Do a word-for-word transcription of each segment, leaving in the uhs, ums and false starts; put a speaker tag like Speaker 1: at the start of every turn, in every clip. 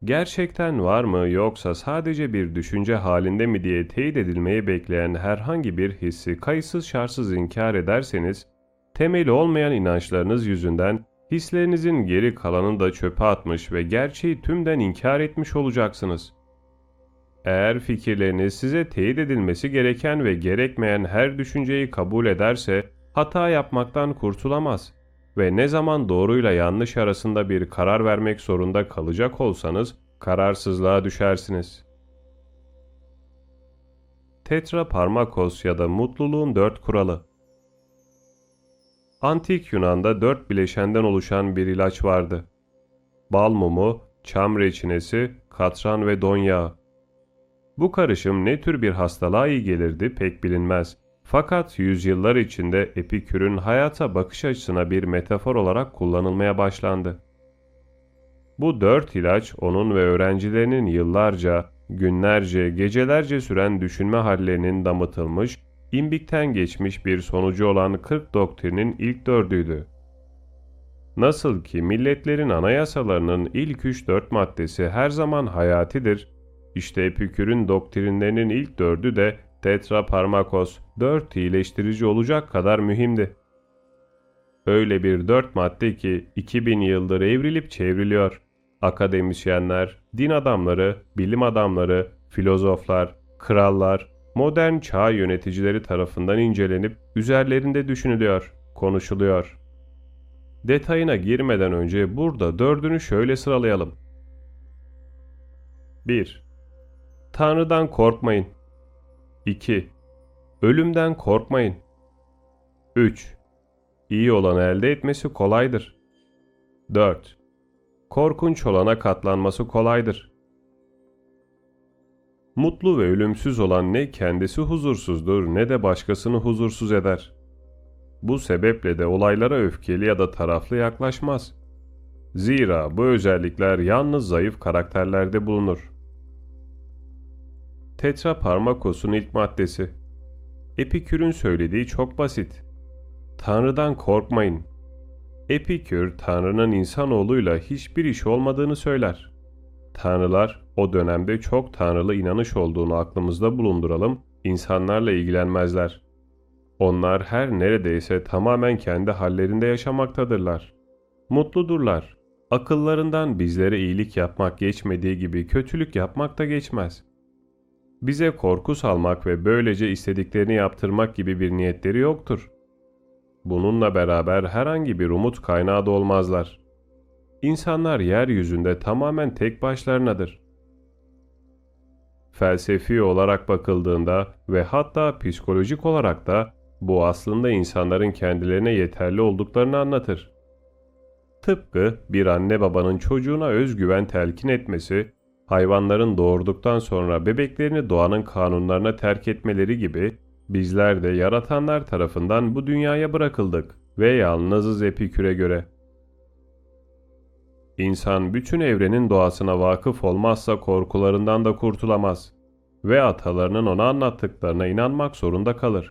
Speaker 1: Gerçekten var mı yoksa sadece bir düşünce halinde mi diye teyit edilmeyi bekleyen herhangi bir hissi kayıtsız şartsız inkar ederseniz, temeli olmayan inançlarınız yüzünden hislerinizin geri kalanını da çöpe atmış ve gerçeği tümden inkar etmiş olacaksınız. Eğer fikirleriniz size teyit edilmesi gereken ve gerekmeyen her düşünceyi kabul ederse, hata yapmaktan kurtulamaz ve ne zaman doğruyla yanlış arasında bir karar vermek zorunda kalacak olsanız, kararsızlığa düşersiniz. Tetraparmakos ya da mutluluğun dört kuralı. Antik Yunan'da dört bileşenden oluşan bir ilaç vardı. Bal mumu, çam reçinesi, katran ve don yağı. Bu karışım ne tür bir hastalığa iyi gelirdi pek bilinmez. Fakat yüzyıllar içinde Epikür'ün hayata bakış açısına bir metafor olarak kullanılmaya başlandı. Bu dört ilaç onun ve öğrencilerinin yıllarca, günlerce, gecelerce süren düşünme hallerinin damıtılmış, imbikten geçmiş bir sonucu olan kırk doktrinin ilk dördüydü. Nasıl ki milletlerin anayasalarının ilk üç dört maddesi her zaman hayatidir, İşte Epikür'ün doktrinlerinin ilk dördü de tetraparmakos, dört iyileştirici olacak kadar mühimdi. Öyle bir dört madde ki iki bin yıldır evrilip çevriliyor. Akademisyenler, din adamları, bilim adamları, filozoflar, krallar, modern çağ yöneticileri tarafından incelenip üzerlerinde düşünülüyor, konuşuluyor. Detayına girmeden önce burada dördünü şöyle sıralayalım. bir. Tanrı'dan korkmayın. iki. Ölümden korkmayın. üç. İyi olanı elde etmesi kolaydır. dört. Korkunç olana katlanması kolaydır. Mutlu ve ölümsüz olan ne kendisi huzursuzdur ne de başkasını huzursuz eder. Bu sebeple de olaylara öfkeli ya da taraflı yaklaşmaz. Zira bu özellikler yalnız zayıf karakterlerde bulunur. Tetraparmakos'un ilk maddesi. Epikür'ün söylediği çok basit. Tanrı'dan korkmayın. Epikür, Tanrı'nın insanoğluyla hiçbir iş olmadığını söyler. Tanrılar, o dönemde çok tanrılı inanış olduğunu aklımızda bulunduralım, insanlarla ilgilenmezler. Onlar her neredeyse tamamen kendi hallerinde yaşamaktadırlar. Mutludurlar. Akıllarından bizlere iyilik yapmak geçmediği gibi kötülük yapmak da geçmez. Bize korku salmak ve böylece istediklerini yaptırmak gibi bir niyetleri yoktur. Bununla beraber herhangi bir umut kaynağı da olmazlar. İnsanlar yeryüzünde tamamen tek başlarınadır. Felsefi olarak bakıldığında ve hatta psikolojik olarak da bu aslında insanların kendilerine yeterli olduklarını anlatır. Tıpkı bir anne babanın çocuğuna özgüven telkin etmesi, hayvanların doğurduktan sonra bebeklerini doğanın kanunlarına terk etmeleri gibi bizler de yaratanlar tarafından bu dünyaya bırakıldık ve yalnızız Epikür'e göre. İnsan bütün evrenin doğasına vakıf olmazsa korkularından da kurtulamaz ve atalarının ona anlattıklarına inanmak zorunda kalır.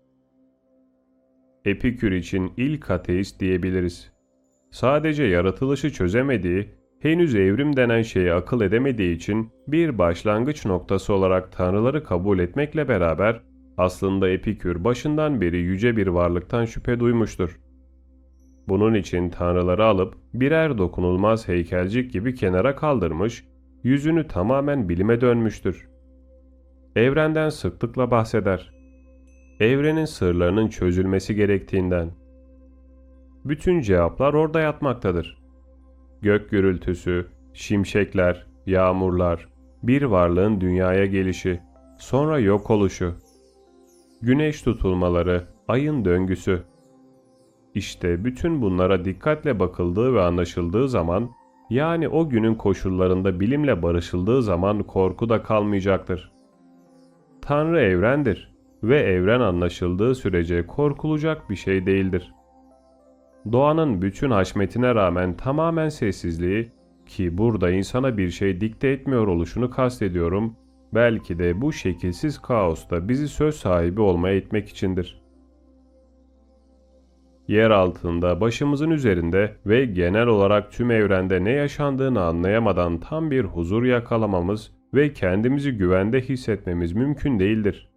Speaker 1: Epikür için ilk ateist diyebiliriz. Sadece yaratılışı çözemediği, henüz evrim denen şeyi akıl edemediği için bir başlangıç noktası olarak tanrıları kabul etmekle beraber aslında Epikür başından beri yüce bir varlıktan şüphe duymuştur. Bunun için tanrıları alıp birer dokunulmaz heykelcik gibi kenara kaldırmış, yüzünü tamamen bilime dönmüştür. Evrenden sıklıkla bahseder. Evrenin sırlarının çözülmesi gerektiğinden. Bütün cevaplar orada yatmaktadır. Gök gürültüsü, şimşekler, yağmurlar, bir varlığın dünyaya gelişi, sonra yok oluşu, güneş tutulmaları, ayın döngüsü. İşte bütün bunlara dikkatle bakıldığı ve anlaşıldığı zaman, yani o günün koşullarında bilimle barışıldığı zaman korku da kalmayacaktır. Tanrı evrendir ve evren anlaşıldığı sürece korkulacak bir şey değildir. Doğanın bütün haşmetine rağmen tamamen sessizliği, ki burada insana bir şey dikte etmiyor oluşunu kastediyorum, belki de bu şekilsiz kaosta bizi söz sahibi olmaya itmek içindir. Yer altında, başımızın üzerinde ve genel olarak tüm evrende ne yaşandığını anlayamadan tam bir huzur yakalamamız ve kendimizi güvende hissetmemiz mümkün değildir.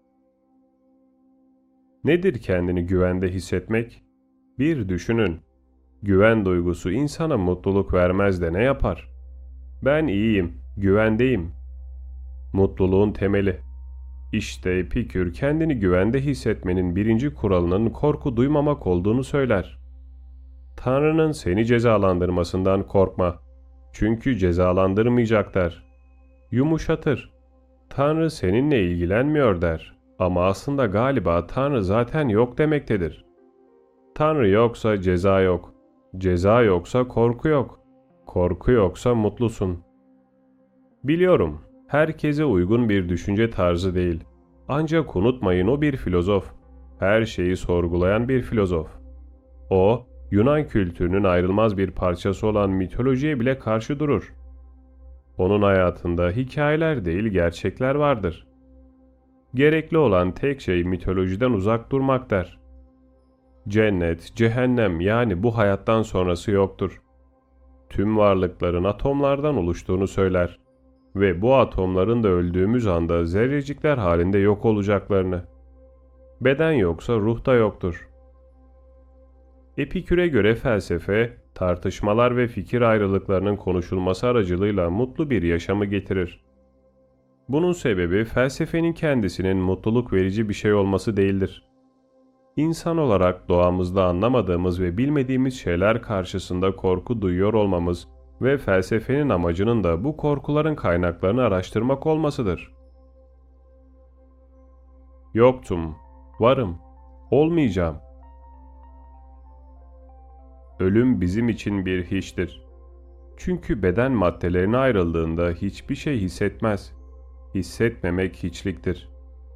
Speaker 1: Nedir kendini güvende hissetmek? Bir düşünün. Güven duygusu insana mutluluk vermez de ne yapar? Ben iyiyim, güvendeyim. Mutluluğun temeli. İşte Epikür kendini güvende hissetmenin birinci kuralının korku duymamak olduğunu söyler. Tanrı'nın seni cezalandırmasından korkma. Çünkü cezalandırmayacak der. Yumuşatır. Tanrı seninle ilgilenmiyor der. Ama aslında galiba Tanrı zaten yok demektedir. Tanrı yoksa ceza yok. Ceza yoksa korku yok. Korku yoksa mutlusun. Biliyorum, herkese uygun bir düşünce tarzı değil. Ancak unutmayın o bir filozof. Her şeyi sorgulayan bir filozof. O, Yunan kültürünün ayrılmaz bir parçası olan mitolojiye bile karşı durur. Onun hayatında hikayeler değil gerçekler vardır. Gerekli olan tek şey mitolojiden uzak durmak der. Cennet, cehennem yani bu hayattan sonrası yoktur. Tüm varlıkların atomlardan oluştuğunu söyler ve bu atomların da öldüğümüz anda zerrecikler halinde yok olacaklarını. Beden yoksa ruh da yoktur. Epikür'e göre felsefe, tartışmalar ve fikir ayrılıklarının konuşulması aracılığıyla mutlu bir yaşamı getirir. Bunun sebebi felsefenin kendisinin mutluluk verici bir şey olması değildir. İnsan olarak doğamızda anlamadığımız ve bilmediğimiz şeyler karşısında korku duyuyor olmamız ve felsefenin amacının da bu korkuların kaynaklarını araştırmak olmasıdır. Yoktum, varım, olmayacağım. Ölüm bizim için bir hiçtir. Çünkü beden maddelerine ayrıldığında hiçbir şey hissetmez. Hissetmemek hiçliktir.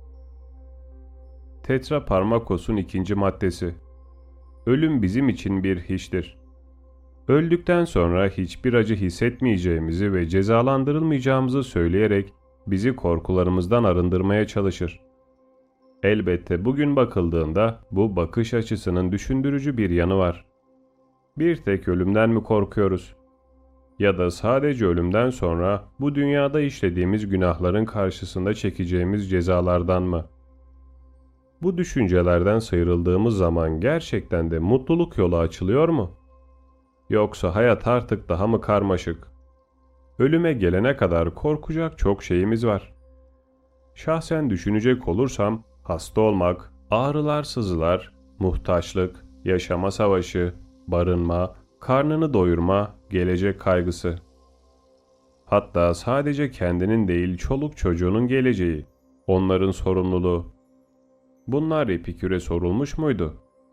Speaker 1: Tetraparmakos'un ikinci maddesi. Ölüm bizim için bir hiçtir. Öldükten sonra hiçbir acı hissetmeyeceğimizi ve cezalandırılmayacağımızı söyleyerek bizi korkularımızdan arındırmaya çalışır. Elbette bugün bakıldığında bu bakış açısının düşündürücü bir yanı var. Bir tek ölümden mi korkuyoruz? Ya da sadece ölümden sonra bu dünyada işlediğimiz günahların karşısında çekeceğimiz cezalardan mı? Bu düşüncelerden sıyrıldığımız zaman gerçekten de mutluluk yolu açılıyor mu? Yoksa hayat artık daha mı karmaşık? Ölüme gelene kadar korkacak çok şeyimiz var. Şahsen düşünecek olursam hasta olmak, ağrılar, sızılar, muhtaçlık, yaşama savaşı, barınma, karnını doyurma, gelecek kaygısı. Hatta sadece kendinin değil çoluk çocuğunun geleceği, onların sorumluluğu. Bunlar Epikür'e sorulmuş muydu?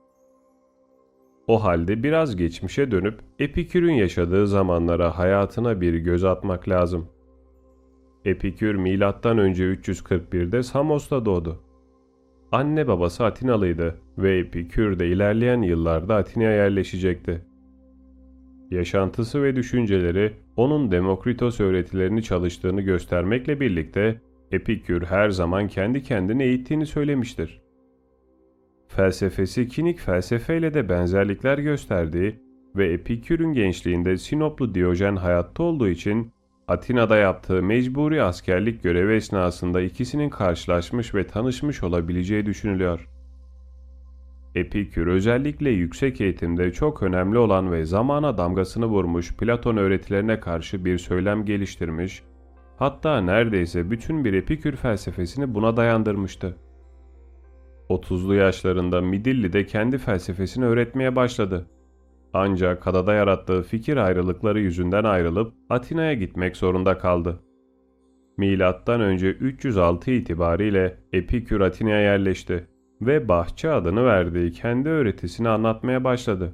Speaker 1: O halde biraz geçmişe dönüp Epikür'ün yaşadığı zamanlara, hayatına bir göz atmak lazım. Epikür milattan önce üç yüz kırk birde Samos'ta doğdu. Anne babası Atinalıydı ve Epikür de ilerleyen yıllarda Atina'ya yerleşecekti. Yaşantısı ve düşünceleri onun Demokritos öğretilerini çalıştığını göstermekle birlikte Epikür her zaman kendi kendini eğittiğini söylemiştir. Felsefesi Kinik felsefeyle de benzerlikler gösterdiği ve Epikür'ün gençliğinde Sinoplu Diyojen hayatta olduğu için Atina'da yaptığı mecburi askerlik görevi esnasında ikisinin karşılaşmış ve tanışmış olabileceği düşünülüyor. Epikür özellikle yüksek eğitimde çok önemli olan ve zamana damgasını vurmuş Platon öğretilerine karşı bir söylem geliştirmiş, hatta neredeyse bütün bir Epikür felsefesini buna dayandırmıştı. otuzlu yaşlarında Midilli'de kendi felsefesini öğretmeye başladı. Ancak adada yarattığı fikir ayrılıkları yüzünden ayrılıp Atina'ya gitmek zorunda kaldı. Milattan önce üç yüz altı itibariyle Epikür Atina'ya yerleşti ve Bahçe adını verdiği kendi öğretisini anlatmaya başladı.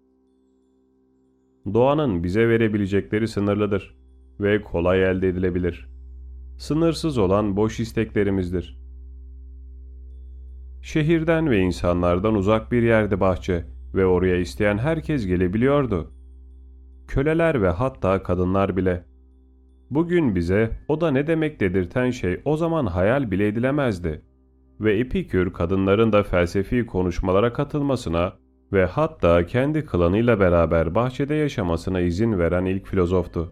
Speaker 1: Doğanın bize verebilecekleri sınırlıdır ve kolay elde edilebilir. Sınırsız olan boş isteklerimizdir. Şehirden ve insanlardan uzak bir yerde bahçe ve oraya isteyen herkes gelebiliyordu. Köleler ve hatta kadınlar bile. Bugün bize o da ne demek dedirten şey o zaman hayal bile edilemezdi. Ve Epikür kadınların da felsefi konuşmalara katılmasına, ve hatta kendi klanıyla beraber bahçede yaşamasına izin veren ilk filozoftu.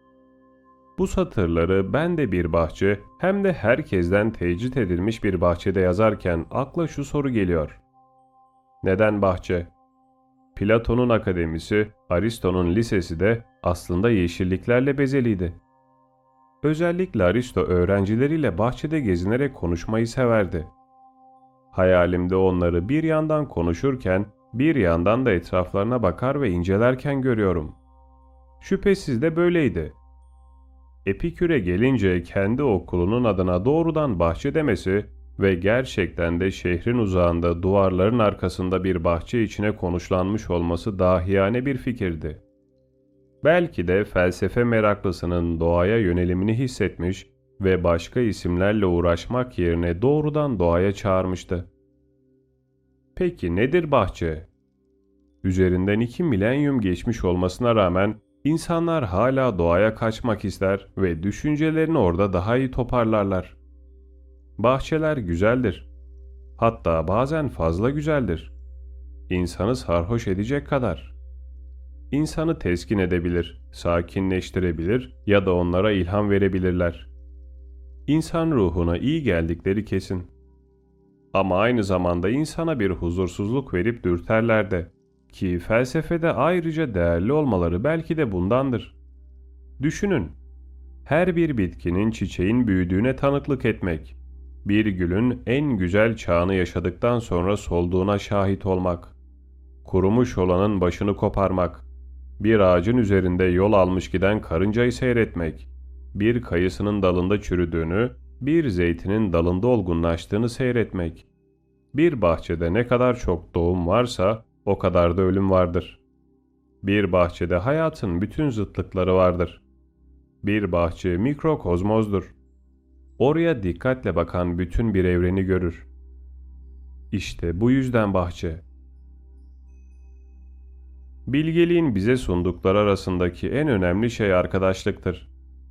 Speaker 1: Bu satırları ben de bir bahçe hem de herkesten tecrit edilmiş bir bahçede yazarken akla şu soru geliyor. Neden bahçe? Platon'un akademisi, Aristo'nun lisesi de aslında yeşilliklerle bezeliydi. Özellikle Aristo öğrencileriyle bahçede gezinerek konuşmayı severdi. Hayalimde onları bir yandan konuşurken, bir yandan da etraflarına bakar ve incelerken görüyorum. Şüphesiz de böyleydi. Epikür'e gelince kendi okulunun adına doğrudan bahçe demesi ve gerçekten de şehrin uzağında duvarların arkasında bir bahçe içine konuşlanmış olması dahiyane bir fikirdi. Belki de felsefe meraklısının doğaya yönelimini hissetmiş ve başka isimlerle uğraşmak yerine doğrudan doğaya çağırmıştı. Peki nedir bahçe? Üzerinden iki milenyum geçmiş olmasına rağmen insanlar hala doğaya kaçmak ister ve düşüncelerini orada daha iyi toparlarlar. Bahçeler güzeldir. Hatta bazen fazla güzeldir. İnsanı sarhoş edecek kadar. İnsanı teskin edebilir, sakinleştirebilir ya da onlara ilham verebilirler. İnsan ruhuna iyi geldikleri kesin. Ama aynı zamanda insana bir huzursuzluk verip dürterler de, ki felsefede ayrıca değerli olmaları belki de bundandır. Düşünün, her bir bitkinin çiçeğin büyüdüğüne tanıklık etmek, bir gülün en güzel çağını yaşadıktan sonra solduğuna şahit olmak, kurumuş olanın başını koparmak, bir ağacın üzerinde yol almış giden karıncayı seyretmek, bir kayısının dalında çürüdüğünü, bir zeytinin dalında olgunlaştığını seyretmek. Bir bahçede ne kadar çok doğum varsa o kadar da ölüm vardır. Bir bahçede hayatın bütün zıtlıkları vardır. Bir bahçe mikrokozmozdur. Oraya dikkatle bakan bütün bir evreni görür. İşte bu yüzden bahçe. Bilgeliğin bize sundukları arasındaki en önemli şey arkadaşlıktır.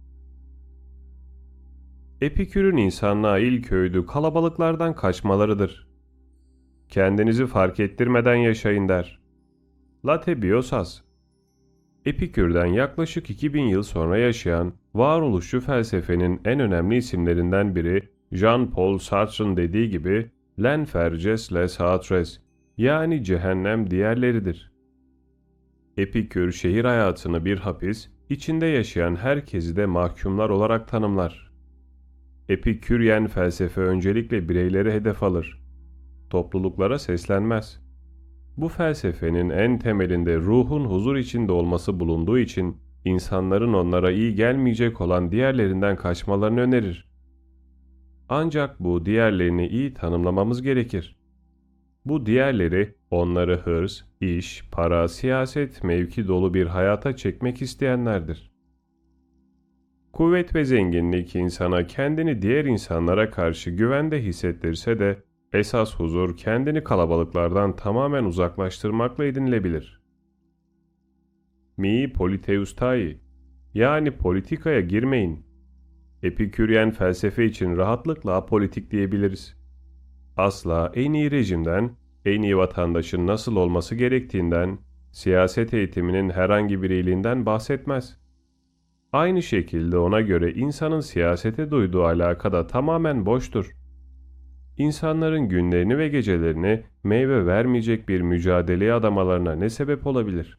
Speaker 1: Epikür'ün insanlığa ilk öğüdü kalabalıklardan kaçmalarıdır. Kendinizi fark ettirmeden yaşayın der. Late Biosas. Epikür'den yaklaşık iki bin yıl sonra yaşayan varoluşçu felsefenin en önemli isimlerinden biri Jean-Paul Sartre'ın dediği gibi "L'enfer les autres" yani cehennem diğerleridir. Epikür şehir hayatını bir hapis, içinde yaşayan herkesi de mahkumlar olarak tanımlar. Epiküryen felsefe öncelikle bireyleri hedef alır. Topluluklara seslenmez. Bu felsefenin en temelinde ruhun huzur içinde olması bulunduğu için insanların onlara iyi gelmeyecek olan diğerlerinden kaçmalarını önerir. Ancak bu diğerlerini iyi tanımlamamız gerekir. Bu diğerleri onları hırs, iş, para, siyaset, mevki dolu bir hayata çekmek isteyenlerdir. Kuvvet ve zenginlik insana kendini diğer insanlara karşı güvende hissettirse de esas huzur kendini kalabalıklardan tamamen uzaklaştırmakla edinilebilir. Mi politeustai yani politikaya girmeyin. Epiküryen felsefe için rahatlıkla apolitik diyebiliriz. Asla en iyi rejimden, en iyi vatandaşın nasıl olması gerektiğinden, siyaset eğitiminin herhangi bir iyiliğinden bahsetmez. Aynı şekilde ona göre insanın siyasete duyduğu alaka da tamamen boştur. İnsanların günlerini ve gecelerini meyve vermeyecek bir mücadeleye adamalarına ne sebep olabilir?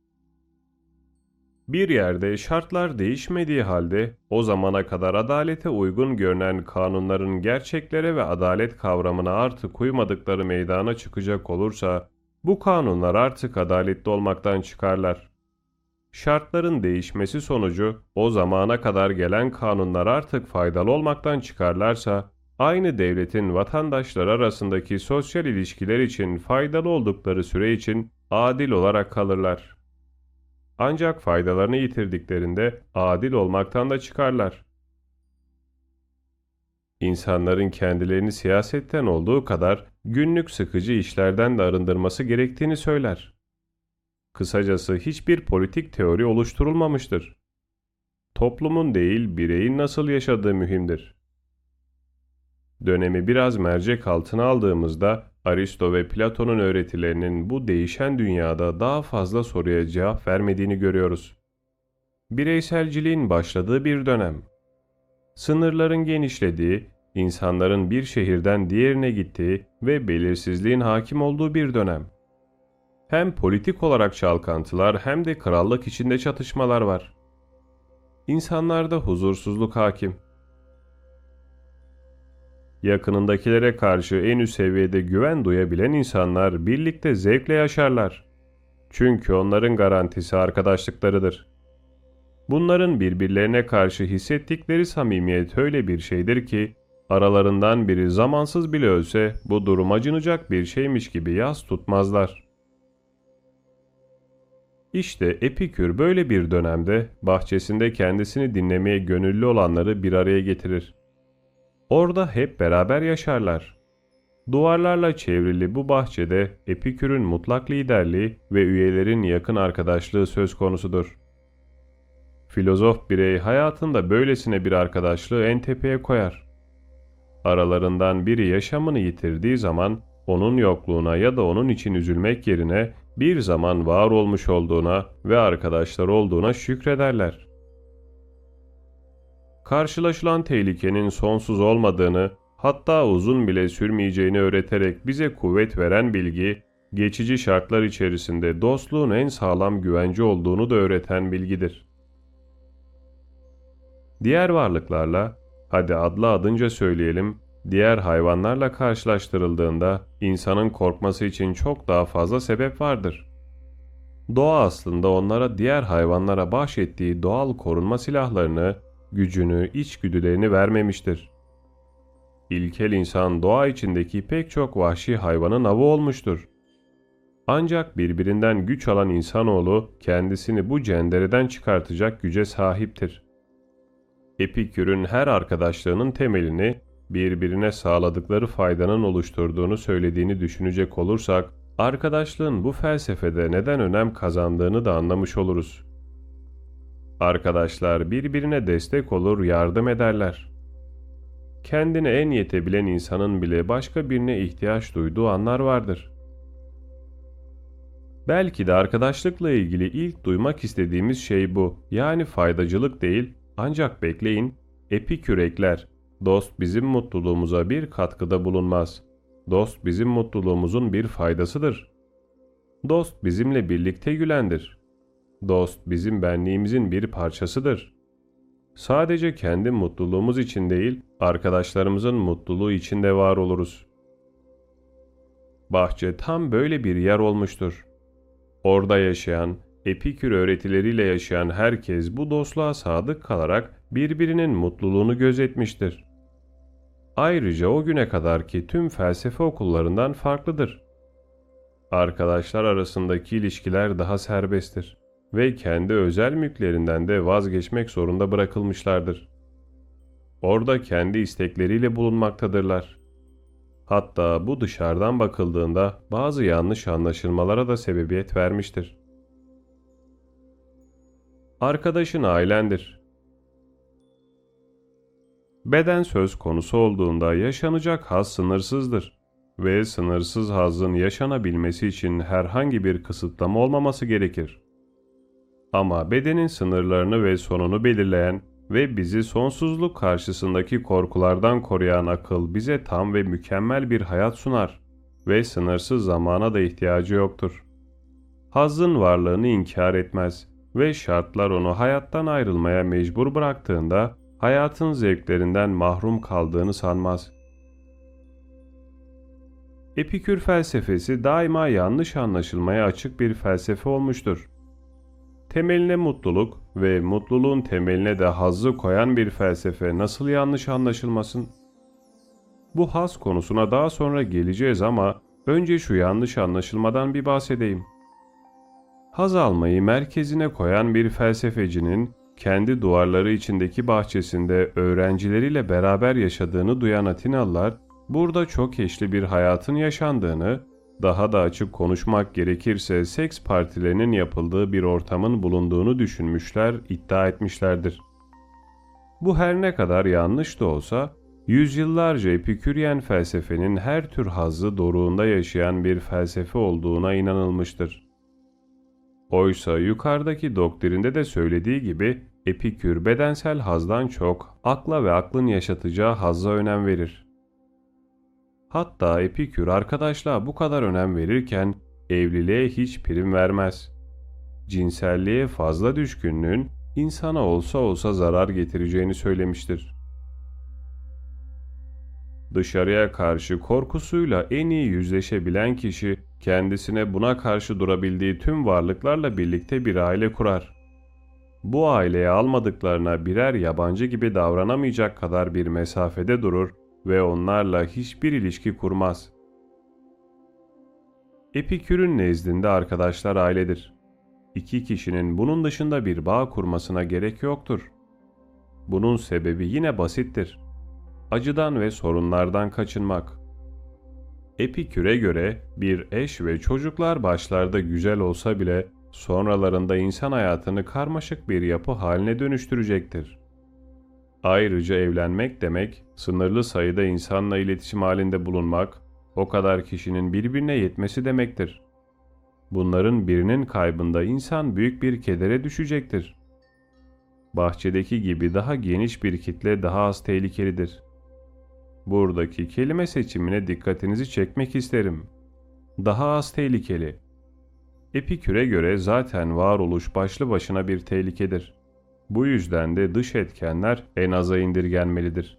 Speaker 1: Bir yerde şartlar değişmediği halde o zamana kadar adalete uygun görünen kanunların gerçeklere ve adalet kavramına artık uymadıkları meydana çıkacak olursa bu kanunlar artık adaletli olmaktan çıkarlar. Şartların değişmesi sonucu o zamana kadar gelen kanunlar artık faydalı olmaktan çıkarlarsa aynı devletin vatandaşlar arasındaki sosyal ilişkiler için faydalı oldukları süre için adil olarak kalırlar. Ancak faydalarını yitirdiklerinde adil olmaktan da çıkarlar. İnsanların kendilerini siyasetten olduğu kadar günlük sıkıcı işlerden de arındırması gerektiğini söyler. Kısacası hiçbir politik teori oluşturulmamıştır. Toplumun değil, bireyin nasıl yaşadığı mühimdir. Dönemi biraz mercek altına aldığımızda Aristo ve Platon'un öğretilerinin bu değişen dünyada daha fazla soruya cevap vermediğini görüyoruz. Bireyselciliğin başladığı bir dönem. Sınırların genişlediği, insanların bir şehirden diğerine gittiği ve belirsizliğin hakim olduğu bir dönem. Hem politik olarak çalkantılar hem de krallık içinde çatışmalar var. İnsanlarda huzursuzluk hakim. Yakınındakilere karşı en üst seviyede güven duyabilen insanlar birlikte zevkle yaşarlar. Çünkü onların garantisi arkadaşlıklarıdır. Bunların birbirlerine karşı hissettikleri samimiyet öyle bir şeydir ki, aralarından biri zamansız bile ölse bu durum acınacak bir şeymiş gibi yas tutmazlar. İşte Epikür böyle bir dönemde bahçesinde kendisini dinlemeye gönüllü olanları bir araya getirir. Orada hep beraber yaşarlar. Duvarlarla çevrili bu bahçede Epikür'ün mutlak liderliği ve üyelerin yakın arkadaşlığı söz konusudur. Filozof birey hayatında böylesine bir arkadaşlığı en tepeye koyar. Aralarından biri yaşamını yitirdiği zaman onun yokluğuna ya da onun için üzülmek yerine bir zaman var olmuş olduğuna ve arkadaşlar olduğuna şükrederler. Karşılaşılan tehlikenin sonsuz olmadığını, hatta uzun bile sürmeyeceğini öğreterek bize kuvvet veren bilgi, geçici şartlar içerisinde dostluğun en sağlam güvence olduğunu da öğreten bilgidir. Diğer varlıklarla, hadi adlı adınca söyleyelim, diğer hayvanlarla karşılaştırıldığında insanın korkması için çok daha fazla sebep vardır. Doğa aslında onlara diğer hayvanlara bahşettiği doğal korunma silahlarını, gücünü, içgüdülerini vermemiştir. İlkel insan doğa içindeki pek çok vahşi hayvanın avı olmuştur. Ancak birbirinden güç alan insanoğlu kendisini bu cendereden çıkartacak güce sahiptir. Epikür'ün her arkadaşlığının temelini birbirine sağladıkları faydanın oluşturduğunu söylediğini düşünecek olursak, arkadaşlığın bu felsefede neden önem kazandığını da anlamış oluruz. Arkadaşlar birbirine destek olur, yardım ederler. Kendine en yetebilen insanın bile başka birine ihtiyaç duyduğu anlar vardır. Belki de arkadaşlıkla ilgili ilk duymak istediğimiz şey bu. Yani faydacılık değil, ancak bekleyin, Epikür ekler. Dost bizim mutluluğumuza bir katkıda bulunmaz. Dost bizim mutluluğumuzun bir faydasıdır. Dost bizimle birlikte gülendir. Dost bizim benliğimizin bir parçasıdır. Sadece kendi mutluluğumuz için değil, arkadaşlarımızın mutluluğu için de var oluruz. Bahçe tam böyle bir yer olmuştur. Orada yaşayan, Epikür öğretileriyle yaşayan herkes bu dostluğa sadık kalarak birbirinin mutluluğunu gözetmiştir. Ayrıca o güne kadarki tüm felsefe okullarından farklıdır. Arkadaşlar arasındaki ilişkiler daha serbesttir ve kendi özel mülklerinden de vazgeçmek zorunda bırakılmışlardır. Orada kendi istekleriyle bulunmaktadırlar. Hatta bu dışarıdan bakıldığında bazı yanlış anlaşılmalara da sebebiyet vermiştir. Arkadaşın ailendir. Beden söz konusu olduğunda yaşanacak haz sınırsızdır ve sınırsız hazın yaşanabilmesi için herhangi bir kısıtlama olmaması gerekir. Ama bedenin sınırlarını ve sonunu belirleyen ve bizi sonsuzluk karşısındaki korkulardan koruyan akıl bize tam ve mükemmel bir hayat sunar ve sınırsız zamana da ihtiyacı yoktur. Hazzın varlığını inkar etmez ve şartlar onu hayattan ayrılmaya mecbur bıraktığında hayatın zevklerinden mahrum kaldığını sanmaz. Epikür felsefesi daima yanlış anlaşılmaya açık bir felsefe olmuştur. Temeline mutluluk ve mutluluğun temeline de hazzı koyan bir felsefe nasıl yanlış anlaşılmasın? Bu haz konusuna daha sonra geleceğiz ama önce şu yanlış anlaşılmadan bir bahsedeyim. Haz almayı merkezine koyan bir felsefecinin kendi duvarları içindeki bahçesinde öğrencileriyle beraber yaşadığını duyan Atinalılar, burada çok eşli bir hayatın yaşandığını, daha da açık konuşmak gerekirse seks partilerinin yapıldığı bir ortamın bulunduğunu düşünmüşler, iddia etmişlerdir. Bu her ne kadar yanlış da olsa, Yüzyıllarca Epiküryen felsefenin her tür hazzı doruğunda yaşayan bir felsefe olduğuna inanılmıştır. Oysa yukarıdaki doktrinde de söylediği gibi Epikür bedensel hazdan çok akla ve aklın yaşatacağı hazza önem verir. Hatta Epikür arkadaşlığa bu kadar önem verirken evliliğe hiç prim vermez. Cinselliğe fazla düşkünlüğün insana olsa olsa zarar getireceğini söylemiştir. Dışarıya karşı korkusuyla en iyi yüzleşebilen kişi, kendisine buna karşı durabildiği tüm varlıklarla birlikte bir aile kurar. Bu aileye almadıklarına birer yabancı gibi davranamayacak kadar bir mesafede durur ve onlarla hiçbir ilişki kurmaz. Epikür'ün nezdinde arkadaşlar ailedir. İki kişinin bunun dışında bir bağ kurmasına gerek yoktur. Bunun sebebi yine basittir. Acıdan ve sorunlardan kaçınmak. Epikür'e göre bir eş ve çocuklar başlarda güzel olsa bile sonralarında insan hayatını karmaşık bir yapı haline dönüştürecektir. Ayrıca evlenmek demek, sınırlı sayıda insanla iletişim halinde bulunmak, o kadar kişinin birbirine yetmesi demektir. Bunların birinin kaybında insan büyük bir kedere düşecektir. Bahçedeki gibi daha geniş bir kitle daha az tehlikelidir. Buradaki kelime seçimine dikkatinizi çekmek isterim. Daha az tehlikeli. Epikür'e göre zaten varoluş başlı başına bir tehlikedir. Bu yüzden de dış etkenler en aza indirgenmelidir.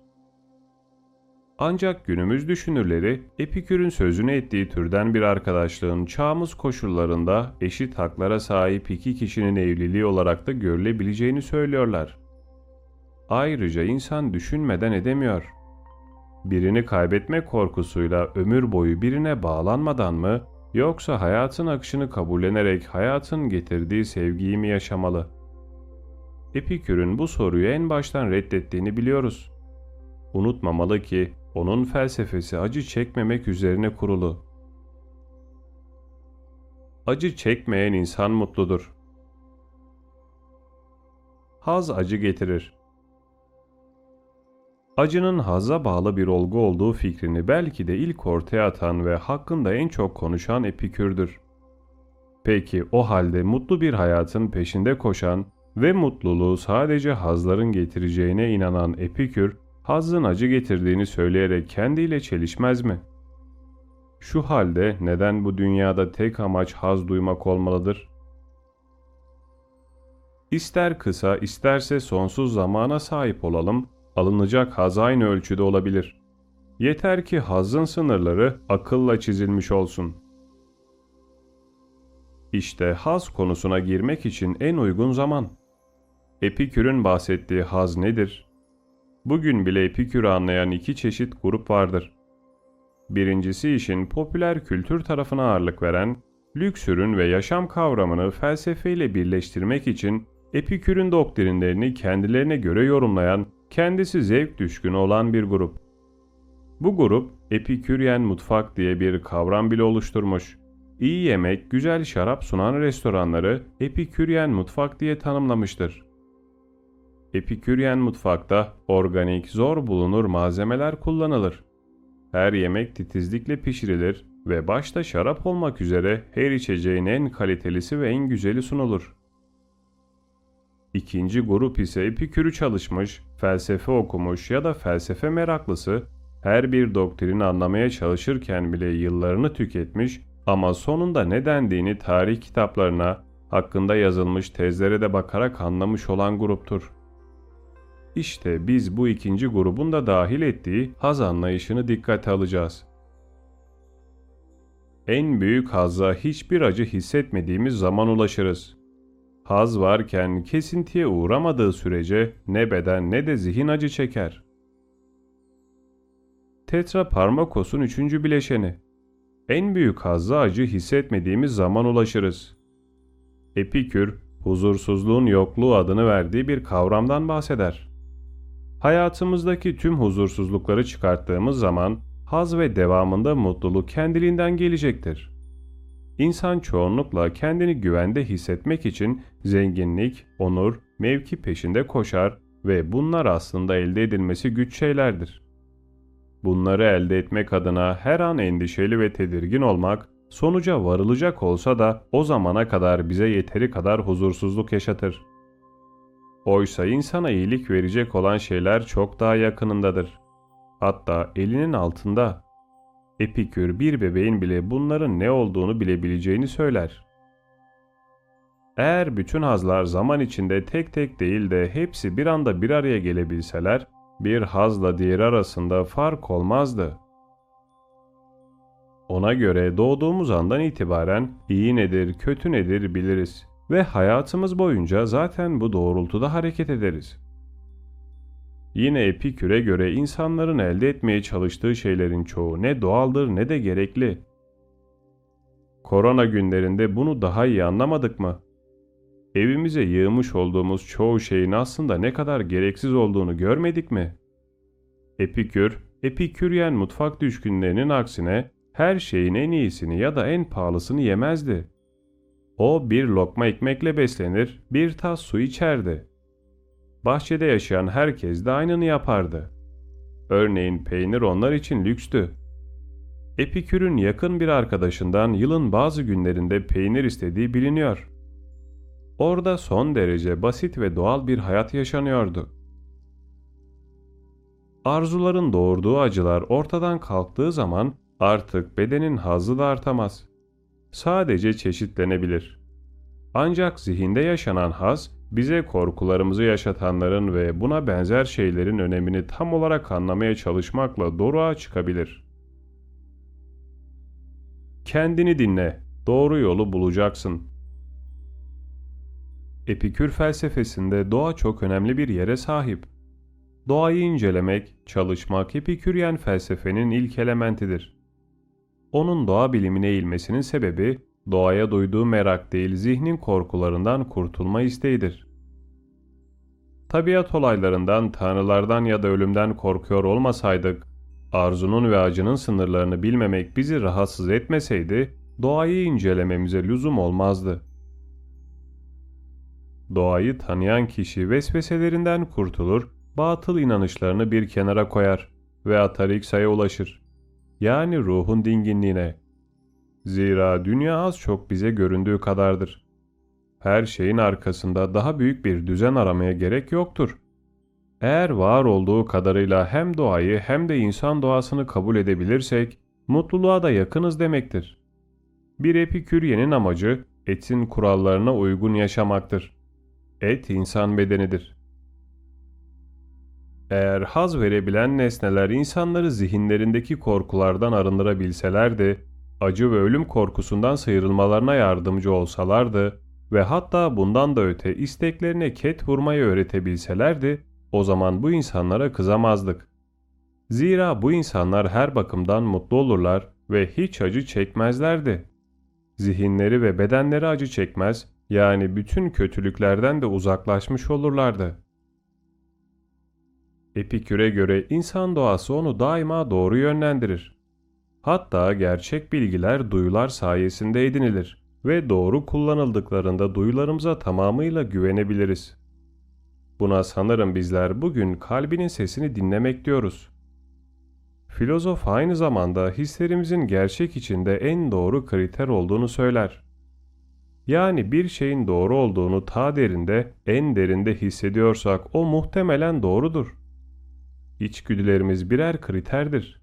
Speaker 1: Ancak günümüz düşünürleri Epikür'ün sözünü ettiği türden bir arkadaşlığın çağımız koşullarında eşit haklara sahip iki kişinin evliliği olarak da görülebileceğini söylüyorlar. Ayrıca insan düşünmeden edemiyor. Birini kaybetme korkusuyla ömür boyu birine bağlanmadan mı, yoksa hayatın akışını kabullenerek hayatın getirdiği sevgiyi mi yaşamalı? Epikür'ün bu soruyu en baştan reddettiğini biliyoruz. Unutmamalı ki onun felsefesi acı çekmemek üzerine kurulu. Acı çekmeyen insan mutludur. Haz acı getirir. Acının hazza bağlı bir olgu olduğu fikrini belki de ilk ortaya atan ve hakkında en çok konuşan Epikür'dür. Peki o halde mutlu bir hayatın peşinde koşan ve mutluluğu sadece hazların getireceğine inanan Epikür, hazzın acı getirdiğini söyleyerek kendiyle çelişmez mi? Şu halde neden bu dünyada tek amaç haz duymak olmalıdır? İster kısa, isterse sonsuz zamana sahip olalım, alınacak haz aynı ölçüde olabilir. Yeter ki hazzın sınırları akılla çizilmiş olsun. İşte haz konusuna girmek için en uygun zaman. Epikür'ün bahsettiği haz nedir? Bugün bile Epikür'ü anlayan iki çeşit grup vardır. Birincisi işin popüler kültür tarafına ağırlık veren, lüks ürün ve yaşam kavramını felsefeyle birleştirmek için Epikür'ün doktrinlerini kendilerine göre yorumlayan, kendisi zevk düşkünü olan bir grup. Bu grup Epiküryen mutfak diye bir kavram bile oluşturmuş. İyi yemek, güzel şarap sunan restoranları Epiküryen mutfak diye tanımlamıştır. Epiküryen mutfakta organik, zor bulunur malzemeler kullanılır. Her yemek titizlikle pişirilir ve başta şarap olmak üzere her içeceğin en kalitelisi ve en güzeli sunulur. İkinci grup ise Epikür'ü çalışmış, felsefe okumuş ya da felsefe meraklısı, her bir doktrini anlamaya çalışırken bile yıllarını tüketmiş ama sonunda ne dendiğini tarih kitaplarına, hakkında yazılmış tezlere de bakarak anlamış olan gruptur. İşte biz bu ikinci grubun da dahil ettiği haz anlayışını dikkate alacağız. En büyük hazza hiçbir acı hissetmediğimiz zaman ulaşırız. Haz varken kesintiye uğramadığı sürece ne beden ne de zihin acı çeker. Tetraparmakos'un üçüncü bileşeni. En büyük hazza acı hissetmediğimiz zaman ulaşırız. Epikür, huzursuzluğun yokluğu adını verdiği bir kavramdan bahseder. Hayatımızdaki tüm huzursuzlukları çıkarttığımız zaman haz ve devamında mutluluk kendiliğinden gelecektir. İnsan çoğunlukla kendini güvende hissetmek için zenginlik, onur, mevki peşinde koşar ve bunlar aslında elde edilmesi güç şeylerdir. Bunları elde etmek adına her an endişeli ve tedirgin olmak, sonuca varılacak olsa da o zamana kadar bize yeteri kadar huzursuzluk yaşatır. Oysa insana iyilik verecek olan şeyler çok daha yakınındadır. Hatta elinin altında. Epikür bir bebeğin bile bunların ne olduğunu bilebileceğini söyler. Eğer bütün hazlar zaman içinde tek tek değil de hepsi bir anda bir araya gelebilseler, bir hazla diğeri arasında fark olmazdı. Ona göre doğduğumuz andan itibaren iyi nedir, kötü nedir biliriz ve hayatımız boyunca zaten bu doğrultuda hareket ederiz. Yine Epikür'e göre insanların elde etmeye çalıştığı şeylerin çoğu ne doğaldır ne de gerekli. Korona günlerinde bunu daha iyi anlamadık mı? Evimize yığmış olduğumuz çoğu şeyin aslında ne kadar gereksiz olduğunu görmedik mi? Epikür, Epiküryen mutfak düşkünlerinin aksine her şeyin en iyisini ya da en pahalısını yemezdi. O bir lokma ekmekle beslenir, bir tas su içerdi. Bahçede yaşayan herkes de aynını yapardı. Örneğin peynir onlar için lükstü. Epikür'ün yakın bir arkadaşından yılın bazı günlerinde peynir istediği biliniyor. Orada son derece basit ve doğal bir hayat yaşanıyordu. Arzuların doğurduğu acılar ortadan kalktığı zaman artık bedenin hazzı da artamaz. Sadece çeşitlenebilir. Ancak zihinde yaşanan haz, bize korkularımızı yaşatanların ve buna benzer şeylerin önemini tam olarak anlamaya çalışmakla doruğa çıkabilir. Kendini dinle, doğru yolu bulacaksın. Epikür felsefesinde doğa çok önemli bir yere sahip. Doğayı incelemek, çalışmak Epiküryen felsefenin ilk elementidir. Onun doğa bilimine eğilmesinin sebebi, doğaya duyduğu merak değil zihnin korkularından kurtulma isteğidir. Tabiat olaylarından, tanrılardan ya da ölümden korkuyor olmasaydık, arzunun ve acının sınırlarını bilmemek bizi rahatsız etmeseydi, doğayı incelememize lüzum olmazdı. Doğayı tanıyan kişi vesveselerinden kurtulur, batıl inanışlarını bir kenara koyar ve atariksaya ulaşır. Yani ruhun dinginliğine. Zira dünya az çok bize göründüğü kadardır. Her şeyin arkasında daha büyük bir düzen aramaya gerek yoktur. Eğer var olduğu kadarıyla hem doğayı hem de insan doğasını kabul edebilirsek, mutluluğa da yakınız demektir. Bir Epiküryenin amacı, etin kurallarına uygun yaşamaktır. Et insan bedenidir. Eğer haz verebilen nesneler insanları zihinlerindeki korkulardan arındırabilselerdi, acı ve ölüm korkusundan sıyrılmalarına yardımcı olsalardı ve hatta bundan da öte isteklerine ket vurmayı öğretebilselerdi, o zaman bu insanlara kızamazdık. Zira bu insanlar her bakımdan mutlu olurlar ve hiç acı çekmezlerdi. Zihinleri ve bedenleri acı çekmez, yani bütün kötülüklerden de uzaklaşmış olurlardı. Epikür'e göre insan doğası onu daima doğru yönlendirir. Hatta gerçek bilgiler duyular sayesinde edinilir ve doğru kullanıldıklarında duyularımıza tamamıyla güvenebiliriz. Buna sanırım bizler bugün kalbinin sesini dinlemek diyoruz. Filozof aynı zamanda hislerimizin gerçek içinde en doğru kriter olduğunu söyler. Yani bir şeyin doğru olduğunu ta derinde, en derinde hissediyorsak o muhtemelen doğrudur. İçgüdülerimiz birer kriterdir.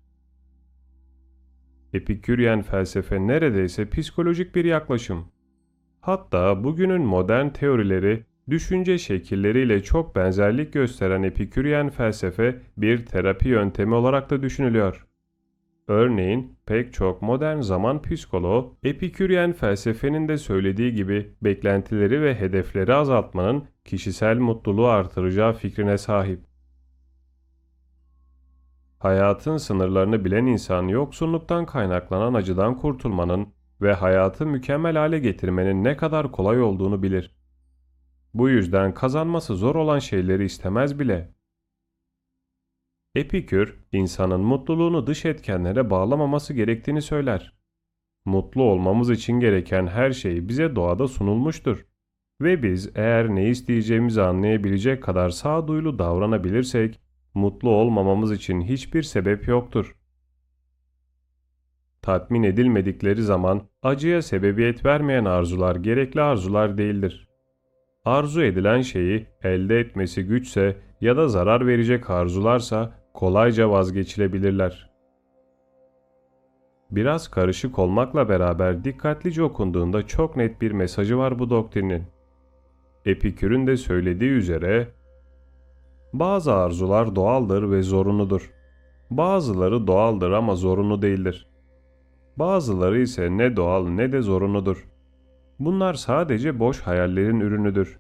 Speaker 1: Epiküryen felsefe neredeyse psikolojik bir yaklaşım. Hatta bugünün modern teorileri, düşünce şekilleriyle çok benzerlik gösteren Epiküryen felsefe bir terapi yöntemi olarak da düşünülüyor. Örneğin pek çok modern zaman psikoloğu, Epiküryen felsefenin de söylediği gibi beklentileri ve hedefleri azaltmanın kişisel mutluluğu artıracağı fikrine sahip. Hayatın sınırlarını bilen insan yoksunluktan kaynaklanan acıdan kurtulmanın ve hayatı mükemmel hale getirmenin ne kadar kolay olduğunu bilir. Bu yüzden kazanması zor olan şeyleri istemez bile. Epikür, insanın mutluluğunu dış etkenlere bağlamaması gerektiğini söyler. Mutlu olmamız için gereken her şey bize doğada sunulmuştur. Ve biz eğer ne isteyeceğimizi anlayabilecek kadar sağduyulu davranabilirsek, Mutlu olmamamız için hiçbir sebep yoktur. Tatmin edilmedikleri zaman acıya sebebiyet vermeyen arzular gerekli arzular değildir. Arzu edilen şeyi elde etmesi güçse ya da zarar verecek arzularsa kolayca vazgeçilebilirler. Biraz karışık olmakla beraber dikkatlice okunduğunda çok net bir mesajı var bu doktrinin. Epikür'ün de söylediği üzere, bazı arzular doğaldır ve zorunludur. Bazıları doğaldır ama zorunlu değildir. Bazıları ise ne doğal ne de zorunludur. Bunlar sadece boş hayallerin ürünüdür.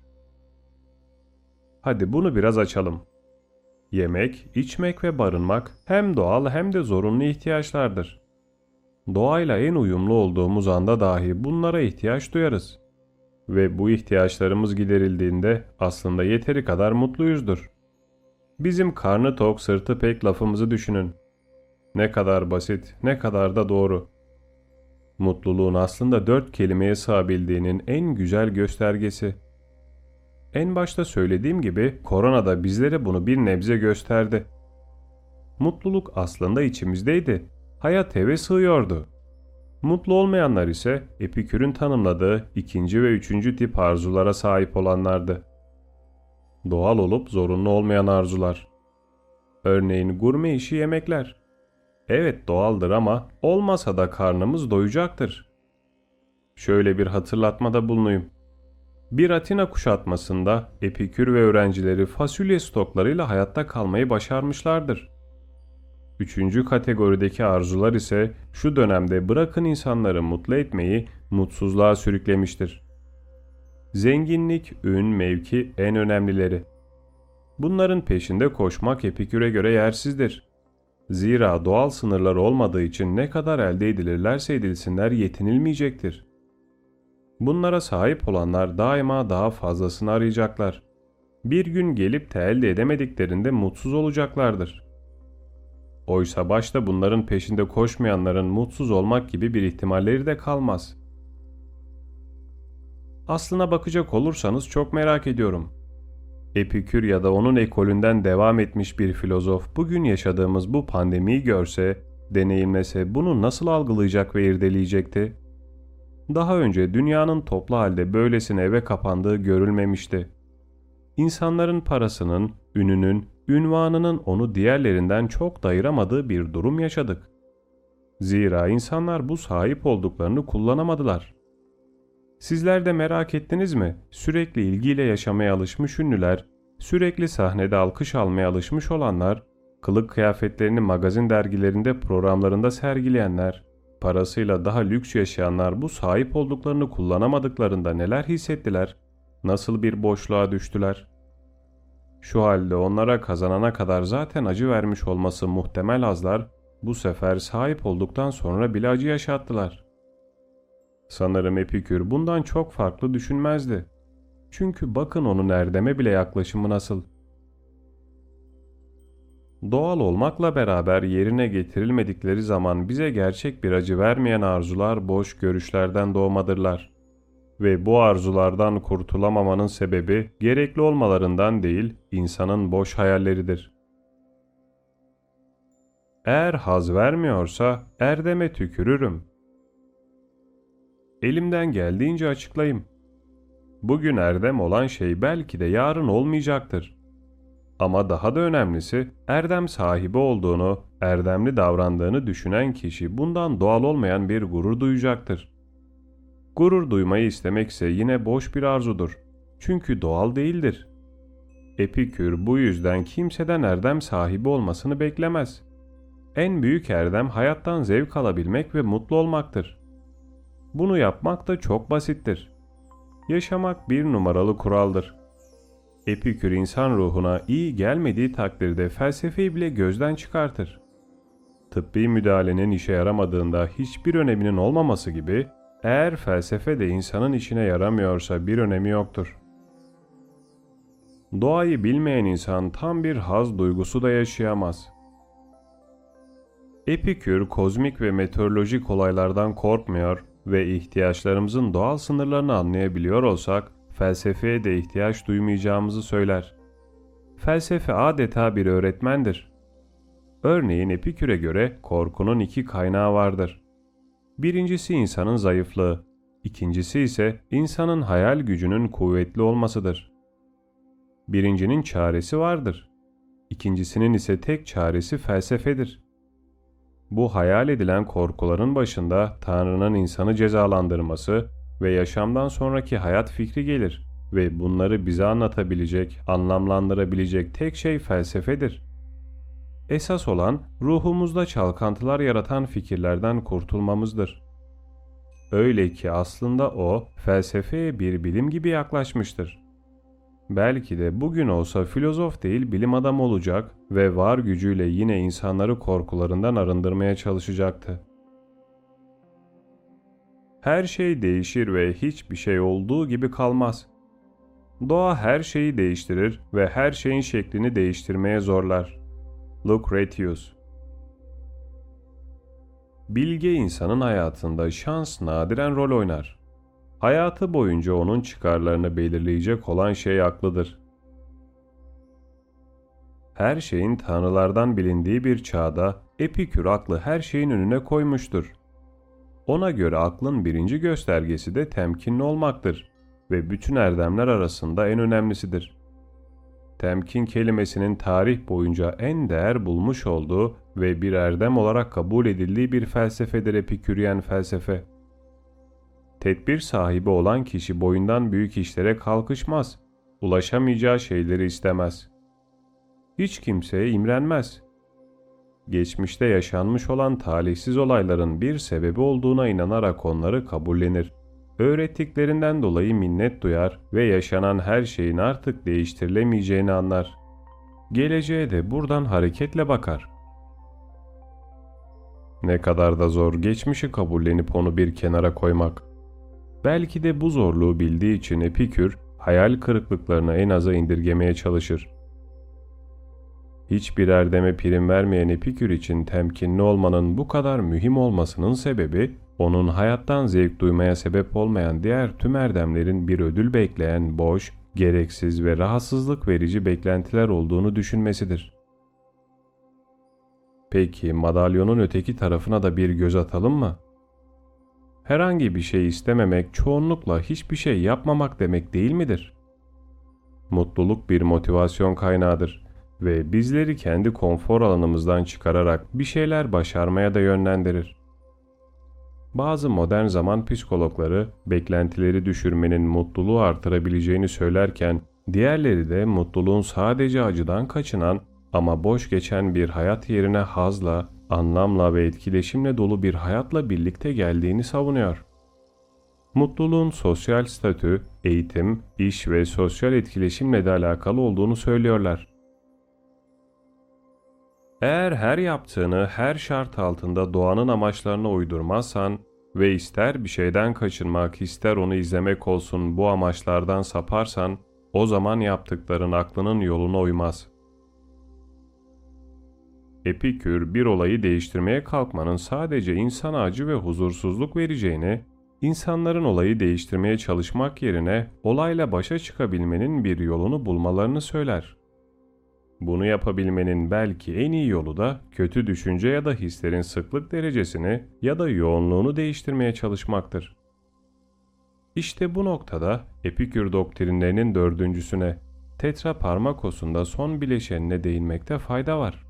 Speaker 1: Hadi bunu biraz açalım. Yemek, içmek ve barınmak hem doğal hem de zorunlu ihtiyaçlardır. Doğayla en uyumlu olduğumuz anda dahi bunlara ihtiyaç duyarız. Ve bu ihtiyaçlarımız giderildiğinde aslında yeteri kadar mutluyuzdur. Bizim karnı tok sırtı pek lafımızı düşünün. Ne kadar basit, ne kadar da doğru. Mutluluğun aslında dört kelimeye sığabildiğinin en güzel göstergesi. En başta söylediğim gibi korona da bizlere bunu bir nebze gösterdi. Mutluluk aslında içimizdeydi. Hayat eve sığıyordu. Mutlu olmayanlar ise Epikür'ün tanımladığı ikinci ve üçüncü tip arzulara sahip olanlardı. Doğal olup zorunlu olmayan arzular. Örneğin gurme işi yemekler. Evet doğaldır ama olmasa da karnımız doyacaktır. Şöyle bir hatırlatmada bulunayım. Bir Atina kuşatmasında Epikür ve öğrencileri fasulye stoklarıyla hayatta kalmayı başarmışlardır. Üçüncü kategorideki arzular ise şu dönemde bırakın insanları mutlu etmeyi mutsuzluğa sürüklemiştir. Zenginlik, ün, mevki en önemlileri. Bunların peşinde koşmak Epikür'e göre yersizdir. Zira doğal sınırları olmadığı için ne kadar elde edilirlerse edilsinler yetinilmeyecektir. Bunlara sahip olanlar daima daha fazlasını arayacaklar. Bir gün gelip de elde edemediklerinde mutsuz olacaklardır. Oysa başta bunların peşinde koşmayanların mutsuz olmak gibi bir ihtimalleri de kalmaz. Aslına bakacak olursanız çok merak ediyorum. Epikür ya da onun ekolünden devam etmiş bir filozof bugün yaşadığımız bu pandemiyi görse, deneyimlese bunu nasıl algılayacak ve irdeleyecekti? Daha önce dünyanın toplu halde böylesine eve kapandığı görülmemişti. İnsanların parasının, ününün, ünvanının onu diğerlerinden çok da ayıramadığı bir durum yaşadık. Zira insanlar bu sahip olduklarını kullanamadılar. Sizler de merak ettiniz mi? Sürekli ilgiyle yaşamaya alışmış ünlüler, sürekli sahnede alkış almaya alışmış olanlar, kılık kıyafetlerini magazin dergilerinde programlarında sergileyenler, parasıyla daha lüks yaşayanlar bu sahip olduklarını kullanamadıklarında neler hissettiler? Nasıl bir boşluğa düştüler? Şu halde onlara kazanana kadar zaten acı vermiş olması muhtemel hazlar, bu sefer sahip olduktan sonra bile acı yaşattılar. Sanırım Epikür bundan çok farklı düşünmezdi. Çünkü bakın onun erdeme bile yaklaşımı nasıl. Doğal olmakla beraber yerine getirilmedikleri zaman bize gerçek bir acı vermeyen arzular boş görüşlerden doğmadırlar. Ve bu arzulardan kurtulamamanın sebebi gerekli olmalarından değil, insanın boş hayalleridir. Eğer haz vermiyorsa erdeme tükürürüm. Elimden geldiğince açıklayayım. Bugün erdem olan şey belki de yarın olmayacaktır. Ama daha da önemlisi erdem sahibi olduğunu, erdemli davrandığını düşünen kişi bundan doğal olmayan bir gurur duyacaktır. Gurur duymayı istemek ise yine boş bir arzudur. Çünkü doğal değildir. Epikür bu yüzden kimseden erdem sahibi olmasını beklemez. En büyük erdem hayattan zevk alabilmek ve mutlu olmaktır. Bunu yapmak da çok basittir. Yaşamak bir numaralı kuraldır. Epikür insan ruhuna iyi gelmediği takdirde felsefeyi bile gözden çıkartır. Tıbbi müdahalenin işe yaramadığında hiçbir öneminin olmaması gibi, eğer felsefe de insanın işine yaramıyorsa bir önemi yoktur. Doğayı bilmeyen insan tam bir haz duygusu da yaşayamaz. Epikür kozmik ve meteorolojik olaylardan korkmuyor ve ihtiyaçlarımızın doğal sınırlarını anlayabiliyor olsak, felsefeye de ihtiyaç duymayacağımızı söyler. Felsefe adeta bir öğretmendir. Örneğin Epikür'e göre korkunun iki kaynağı vardır. Birincisi insanın zayıflığı, ikincisi ise insanın hayal gücünün kuvvetli olmasıdır. Birincinin çaresi vardır, ikincisinin ise tek çaresi felsefedir. Bu hayal edilen korkuların başında Tanrı'nın insanı cezalandırması ve yaşamdan sonraki hayat fikri gelir ve bunları bize anlatabilecek, anlamlandırabilecek tek şey felsefedir. Esas olan ruhumuzda çalkantılar yaratan fikirlerden kurtulmamızdır. Öyle ki aslında o felsefeye bir bilim gibi yaklaşmıştır. Belki de bugün olsa filozof değil bilim adamı olacak ve var gücüyle yine insanları korkularından arındırmaya çalışacaktı. Her şey değişir ve hiçbir şey olduğu gibi kalmaz. Doğa her şeyi değiştirir ve her şeyin şeklini değiştirmeye zorlar. Lucretius. Bilge insanın hayatında şans nadiren rol oynar. Hayatı boyunca onun çıkarlarını belirleyecek olan şey aklıdır. Her şeyin tanrılardan bilindiği bir çağda Epikür aklı her şeyin önüne koymuştur. Ona göre aklın birinci göstergesi de temkinli olmaktır ve bütün erdemler arasında en önemlisidir. Temkin kelimesinin tarih boyunca en değer bulmuş olduğu ve bir erdem olarak kabul edildiği bir felsefedir Epiküryen felsefe. Tedbir sahibi olan kişi boyundan büyük işlere kalkışmaz, ulaşamayacağı şeyleri istemez. Hiç kimseye imrenmez. Geçmişte yaşanmış olan talihsiz olayların bir sebebi olduğuna inanarak onları kabullenir. Öğrettiklerinden dolayı minnet duyar ve yaşanan her şeyin artık değiştirilemeyeceğini anlar. Geleceğe de buradan hareketle bakar. Ne kadar da zor geçmişi kabullenip onu bir kenara koymak. Belki de bu zorluğu bildiği için Epikür, hayal kırıklıklarını en aza indirgemeye çalışır. Hiçbir erdeme prim vermeyen Epikür için temkinli olmanın bu kadar mühim olmasının sebebi, onun hayattan zevk duymaya sebep olmayan diğer tüm erdemlerin bir ödül bekleyen boş, gereksiz ve rahatsızlık verici beklentiler olduğunu düşünmesidir. Peki madalyonun öteki tarafına da bir göz atalım mı? Herhangi bir şey istememek çoğunlukla hiçbir şey yapmamak demek değil midir? Mutluluk bir motivasyon kaynağıdır ve bizleri kendi konfor alanımızdan çıkararak bir şeyler başarmaya da yönlendirir. Bazı modern zaman psikologları beklentileri düşürmenin mutluluğu artırabileceğini söylerken, diğerleri de mutluluğun sadece acıdan kaçınan ama boş geçen bir hayat yerine hazla, anlamla ve etkileşimle dolu bir hayatla birlikte geldiğini savunuyor. Mutluluğun sosyal statü, eğitim, iş ve sosyal etkileşimle de alakalı olduğunu söylüyorlar. Eğer her yaptığını her şart altında doğanın amaçlarına uydurmazsan ve ister bir şeyden kaçınmak ister onu izlemek olsun bu amaçlardan saparsan, o zaman yaptıkların aklının yoluna uymaz. Epikür bir olayı değiştirmeye kalkmanın sadece insana acı ve huzursuzluk vereceğini, insanların olayı değiştirmeye çalışmak yerine olayla başa çıkabilmenin bir yolunu bulmalarını söyler. Bunu yapabilmenin belki en iyi yolu da kötü düşünce ya da hislerin sıklık derecesini ya da yoğunluğunu değiştirmeye çalışmaktır. İşte bu noktada Epikür doktrinlerinin dördüncüsüne, Tetraparmakos'un son bileşenine değinmekte fayda var.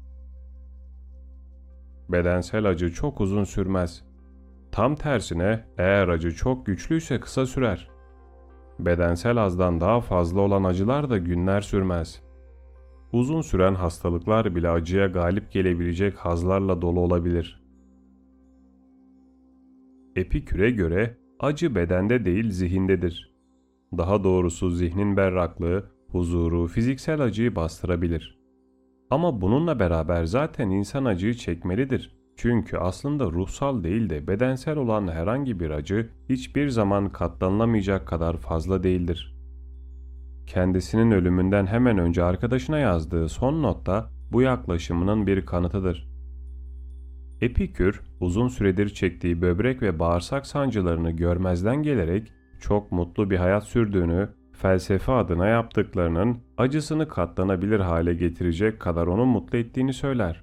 Speaker 1: Bedensel acı çok uzun sürmez. Tam tersine eğer acı çok güçlüyse kısa sürer. Bedensel azdan daha fazla olan acılar da günler sürmez. Uzun süren hastalıklar bile acıya galip gelebilecek hazlarla dolu olabilir. Epikür'e göre acı bedende değil zihindedir. Daha doğrusu zihnin berraklığı, huzuru, fiziksel acıyı bastırabilir. Ama bununla beraber zaten insan acıyı çekmelidir. Çünkü aslında ruhsal değil de bedensel olan herhangi bir acı hiçbir zaman katlanılamayacak kadar fazla değildir. Kendisinin ölümünden hemen önce arkadaşına yazdığı son notta bu yaklaşımının bir kanıtıdır. Epikür, uzun süredir çektiği böbrek ve bağırsak sancılarını görmezden gelerek çok mutlu bir hayat sürdüğünü, felsefe adına yaptıklarının acısını katlanabilir hale getirecek kadar onu mutlu ettiğini söyler.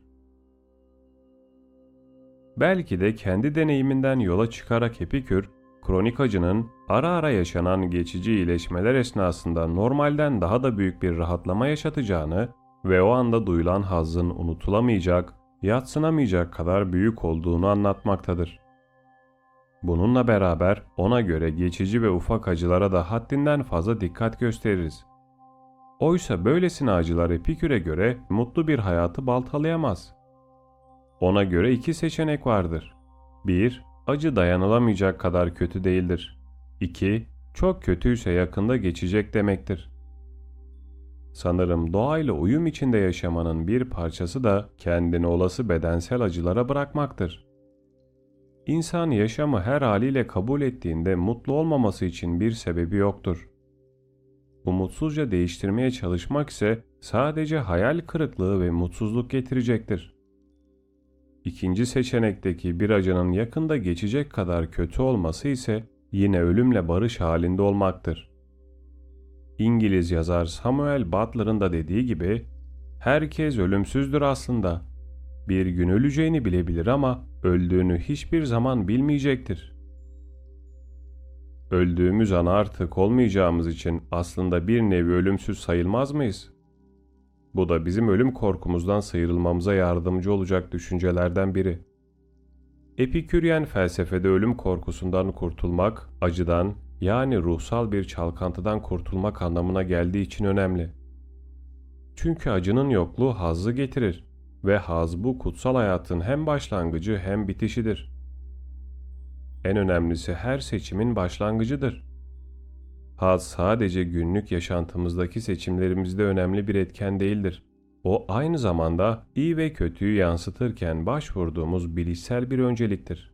Speaker 1: Belki de kendi deneyiminden yola çıkarak Epikür, kronik acının ara ara yaşanan geçici iyileşmeler esnasında normalden daha da büyük bir rahatlama yaşatacağını ve o anda duyulan hazzın unutulamayacak, yadsınamayacak kadar büyük olduğunu anlatmaktadır. Bununla beraber ona göre geçici ve ufak acılara da haddinden fazla dikkat gösteririz. Oysa böylesine acılar Epikür'e göre mutlu bir hayatı baltalayamaz. Ona göre iki seçenek vardır. bir Acı dayanılamayacak kadar kötü değildir. iki Çok kötüyse yakında geçecek demektir. Sanırım doğayla uyum içinde yaşamanın bir parçası da kendini olası bedensel acılara bırakmaktır. İnsan yaşamı her haliyle kabul ettiğinde mutlu olmaması için bir sebebi yoktur. Umutsuzca değiştirmeye çalışmak ise sadece hayal kırıklığı ve mutsuzluk getirecektir. İkinci seçenekteki bir acının yakında geçecek kadar kötü olması ise yine ölümle barış halinde olmaktır. İngiliz yazar Samuel Butler'ın da dediği gibi, herkes ölümsüzdür aslında. Bir gün öleceğini bilebilir ama öldüğünü hiçbir zaman bilmeyecektir. Öldüğümüz an artık olmayacağımız için aslında bir nevi ölümsüz sayılmaz mıyız? Bu da bizim ölüm korkumuzdan sıyrılmamıza yardımcı olacak düşüncelerden biri. Epiküryen felsefede ölüm korkusundan kurtulmak, acıdan yani ruhsal bir çalkantıdan kurtulmak anlamına geldiği için önemli. Çünkü acının yokluğu hazzı getirir ve haz bu kutsal hayatın hem başlangıcı hem bitişidir. En önemlisi her seçimin başlangıcıdır. Haz sadece günlük yaşantımızdaki seçimlerimizde önemli bir etken değildir. O aynı zamanda iyi ve kötüyü yansıtırken başvurduğumuz bilişsel bir önceliktir.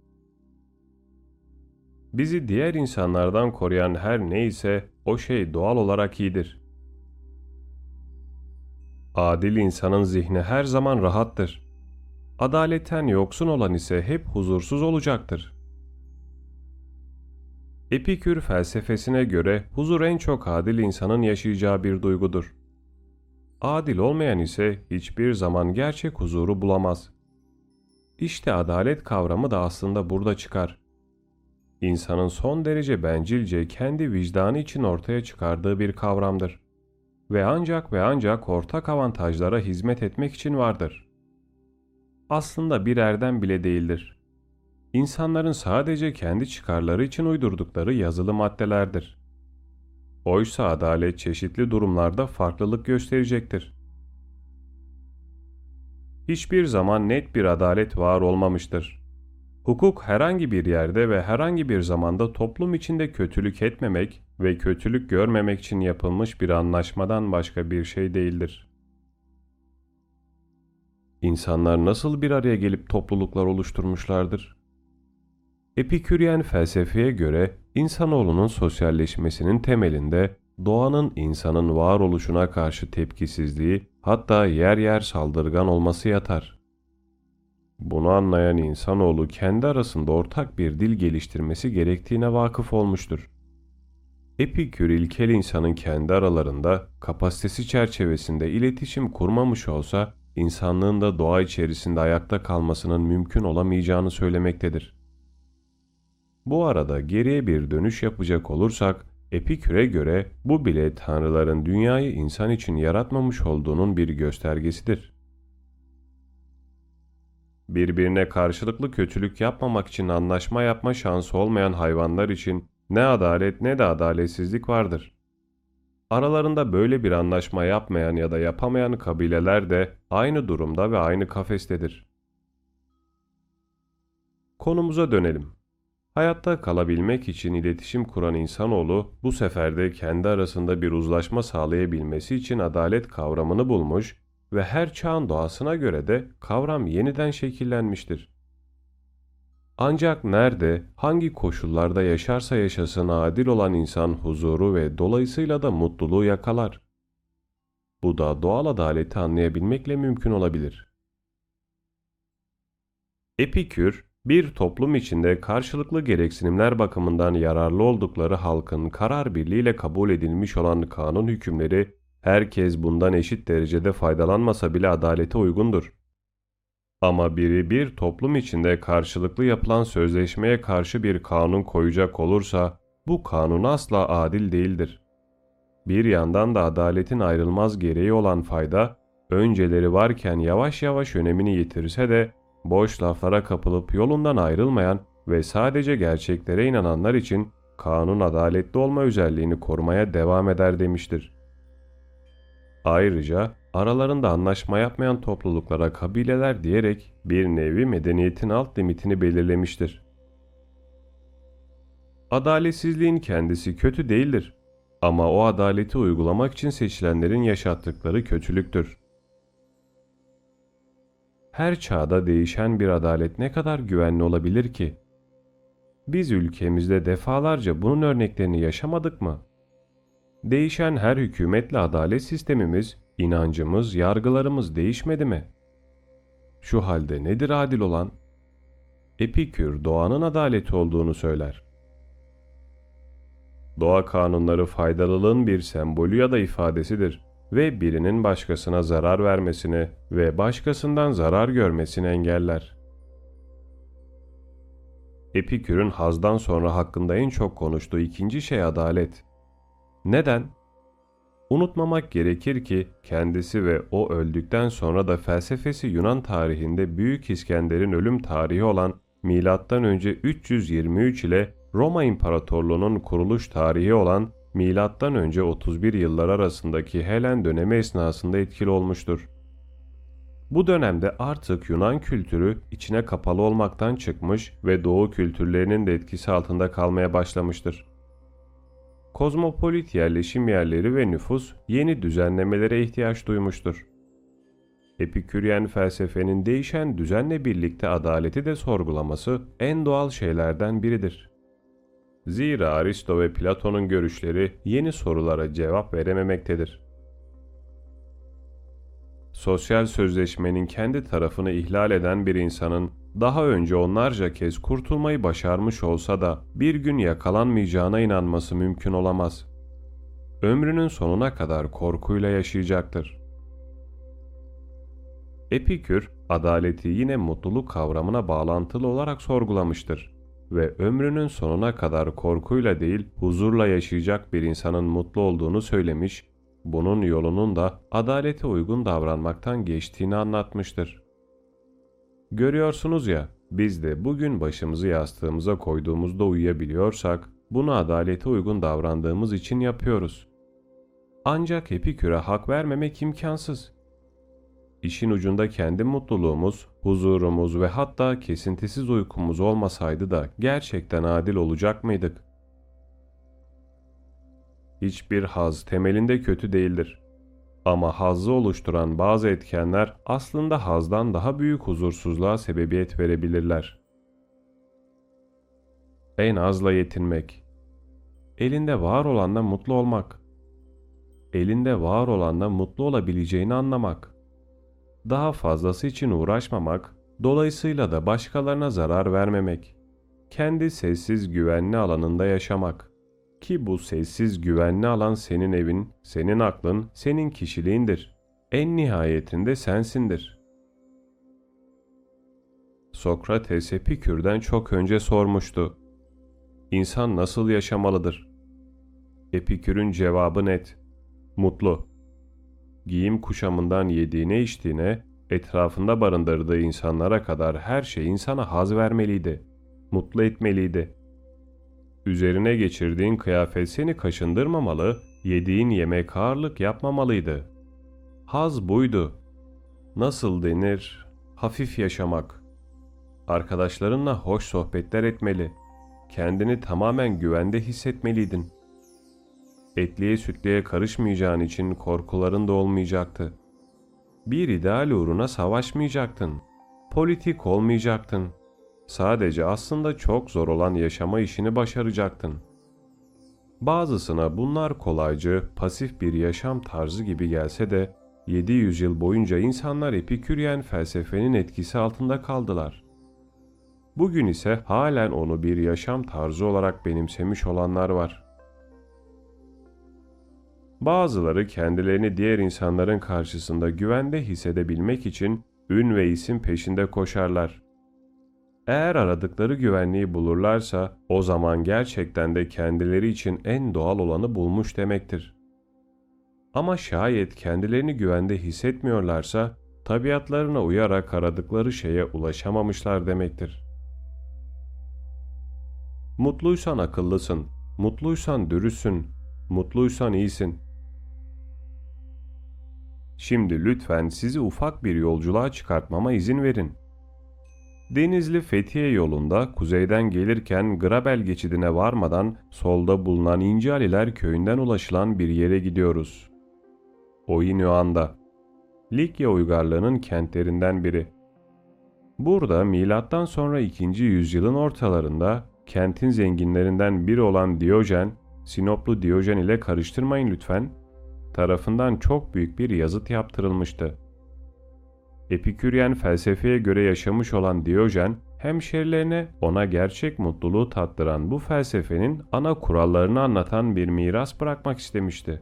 Speaker 1: Bizi diğer insanlardan koruyan her neyse o şey doğal olarak iyidir. Adil insanın zihni her zaman rahattır. Adaletten yoksun olan ise hep huzursuz olacaktır. Epikür felsefesine göre huzur en çok adil insanın yaşayacağı bir duygudur. Adil olmayan ise hiçbir zaman gerçek huzuru bulamaz. İşte adalet kavramı da aslında burada çıkar. İnsanın son derece bencilce kendi vicdanı için ortaya çıkardığı bir kavramdır. Ve ancak ve ancak ortak avantajlara hizmet etmek için vardır. Aslında bir erdem bile değildir. İnsanların sadece kendi çıkarları için uydurdukları yazılı maddelerdir. Oysa adalet çeşitli durumlarda farklılık gösterecektir. Hiçbir zaman net bir adalet var olmamıştır. Hukuk herhangi bir yerde ve herhangi bir zamanda toplum içinde kötülük etmemek ve kötülük görmemek için yapılmış bir anlaşmadan başka bir şey değildir. İnsanlar nasıl bir araya gelip topluluklar oluşturmuşlardır? Epiküryen felsefeye göre insanoğlunun sosyalleşmesinin temelinde doğanın insanın varoluşuna karşı tepkisizliği, hatta yer yer saldırgan olması yatar. Bunu anlayan insanoğlu kendi arasında ortak bir dil geliştirmesi gerektiğine vakıf olmuştur. Epikür ilkel insanın kendi aralarında kapasitesi çerçevesinde iletişim kurmamış olsa insanlığın da doğa içerisinde ayakta kalmasının mümkün olamayacağını söylemektedir. Bu arada geriye bir dönüş yapacak olursak, Epikür'e göre bu bile tanrıların dünyayı insan için yaratmamış olduğunun bir göstergesidir. Birbirine karşılıklı kötülük yapmamak için anlaşma yapma şansı olmayan hayvanlar için ne adalet ne de adaletsizlik vardır. Aralarında böyle bir anlaşma yapmayan ya da yapamayan kabileler de aynı durumda ve aynı kafestedir. Konumuza dönelim. Hayatta kalabilmek için iletişim kuran insanoğlu bu sefer de kendi arasında bir uzlaşma sağlayabilmesi için adalet kavramını bulmuş ve her çağın doğasına göre de kavram yeniden şekillenmiştir. Ancak nerede, hangi koşullarda yaşarsa yaşasın adil olan insan huzuru ve dolayısıyla da mutluluğu yakalar. Bu da doğal adaleti anlayabilmekle mümkün olabilir. Epikür, Bir toplum içinde karşılıklı gereksinimler bakımından yararlı oldukları halkın karar birliğiyle kabul edilmiş olan kanun hükümleri, herkes bundan eşit derecede faydalanmasa bile adalete uygundur. Ama biri bir toplum içinde karşılıklı yapılan sözleşmeye karşı bir kanun koyacak olursa, bu kanun asla adil değildir. Bir yandan da adaletin ayrılmaz gereği olan fayda, önceleri varken yavaş yavaş önemini yitirse de, boş laflara kapılıp yolundan ayrılmayan ve sadece gerçeklere inananlar için kanun adaletli olma özelliğini korumaya devam eder demiştir. Ayrıca aralarında anlaşma yapmayan topluluklara kabileler diyerek bir nevi medeniyetin alt limitini belirlemiştir. Adaletsizliğin kendisi kötü değildir. Ama o adaleti uygulamak için seçilenlerin yaşattıkları kötülüktür. Her çağda değişen bir adalet ne kadar güvenli olabilir ki? Biz ülkemizde defalarca bunun örneklerini yaşamadık mı? Değişen her hükümetle adalet sistemimiz, inancımız, yargılarımız değişmedi mi? Şu halde nedir adil olan? Epikür doğanın adaleti olduğunu söyler. Doğa kanunları faydalılığın bir sembolü ya da ifadesidir ve birinin başkasına zarar vermesini ve başkasından zarar görmesini engeller. Epikür'ün hazdan sonra hakkında en çok konuştuğu ikinci şey adalet. Neden? Unutmamak gerekir ki kendisi ve o öldükten sonra da felsefesi Yunan tarihinde Büyük İskender'in ölüm tarihi olan milattan önce üç yüz yirmi üç ile Roma İmparatorluğu'nun kuruluş tarihi olan milattan önce otuz bir yıllar arasındaki Helen dönemi esnasında etkili olmuştur. Bu dönemde artık Yunan kültürü içine kapalı olmaktan çıkmış ve Doğu kültürlerinin de etkisi altında kalmaya başlamıştır. Kozmopolit yerleşim yerleri ve nüfus yeni düzenlemelere ihtiyaç duymuştur. Epiküryen felsefenin değişen düzenle birlikte adaleti de sorgulaması en doğal şeylerden biridir. Zira Aristo ve Platon'un görüşleri yeni sorulara cevap verememektedir. Sosyal sözleşmenin kendi tarafını ihlal eden bir insanın daha önce onlarca kez kurtulmayı başarmış olsa da bir gün yakalanmayacağına inanması mümkün olamaz. Ömrünün sonuna kadar korkuyla yaşayacaktır. Epikür, adaleti yine mutluluk kavramına bağlantılı olarak sorgulamıştır ve ömrünün sonuna kadar korkuyla değil huzurla yaşayacak bir insanın mutlu olduğunu söylemiş, bunun yolunun da adalete uygun davranmaktan geçtiğini anlatmıştır. Görüyorsunuz ya, biz de bugün başımızı yastığımıza koyduğumuzda uyuyabiliyorsak, bunu adalete uygun davrandığımız için yapıyoruz. Ancak Epikür'e hak vermemek imkansız. İşin ucunda kendi mutluluğumuz, huzurumuz ve hatta kesintisiz uykumuz olmasaydı da gerçekten adil olacak mıydık? Hiçbir haz temelinde kötü değildir. Ama hazzı oluşturan bazı etkenler aslında hazdan daha büyük huzursuzluğa sebebiyet verebilirler. En azla yetinmek. Elinde var olanla mutlu olmak. Elinde var olanla mutlu olabileceğini anlamak. Daha fazlası için uğraşmamak, dolayısıyla da başkalarına zarar vermemek. Kendi sessiz güvenli alanında yaşamak. Ki bu sessiz güvenli alan senin evin, senin aklın, senin kişiliğindir. En nihayetinde sensindir. Sokrates Epikür'den çok önce sormuştu. İnsan nasıl yaşamalıdır? Epikür'ün cevabı net. Mutlu. Giyim kuşamından yediğine içtiğine, etrafında barındırdığı insanlara kadar her şey insana haz vermeliydi. Mutlu etmeliydi. Üzerine geçirdiğin kıyafet seni kaşındırmamalı, yediğin yemek ağırlık yapmamalıydı. Haz buydu. Nasıl denir? Hafif yaşamak. Arkadaşlarınla hoş sohbetler etmeli. Kendini tamamen güvende hissetmeliydin. Etliye sütlüye karışmayacağın için korkuların da olmayacaktı. Bir ideal uğruna savaşmayacaktın. Politik olmayacaktın. Sadece aslında çok zor olan yaşama işini başaracaktın. Bazısına bunlar kolaycı, pasif bir yaşam tarzı gibi gelse de yedi yüz yıl boyunca insanlar Epiküryen felsefenin etkisi altında kaldılar. Bugün ise halen onu bir yaşam tarzı olarak benimsemiş olanlar var. Bazıları kendilerini diğer insanların karşısında güvende hissedebilmek için ün ve isim peşinde koşarlar. Eğer aradıkları güvenliği bulurlarsa o zaman gerçekten de kendileri için en doğal olanı bulmuş demektir. Ama şayet kendilerini güvende hissetmiyorlarsa tabiatlarına uyarak aradıkları şeye ulaşamamışlar demektir. Mutluysan akıllısın, mutluysan dürüstsün, mutluysan iyisin. Şimdi lütfen sizi ufak bir yolculuğa çıkartmama izin verin. Denizli Fethiye yolunda kuzeyden gelirken Grabel geçidine varmadan solda bulunan İncealiler köyünden ulaşılan bir yere gidiyoruz. Oinuanda, Likya uygarlığının kentlerinden biri. Burada milattan sonra ikinci yüzyılın ortalarında kentin zenginlerinden biri olan Diyojen, Sinoplu Diyojen ile karıştırmayın lütfen, tarafından çok büyük bir yazıt yaptırılmıştı. Epiküryen felsefeye göre yaşamış olan Diyojen, hemşerilerine ona gerçek mutluluğu tattıran bu felsefenin ana kurallarını anlatan bir miras bırakmak istemişti.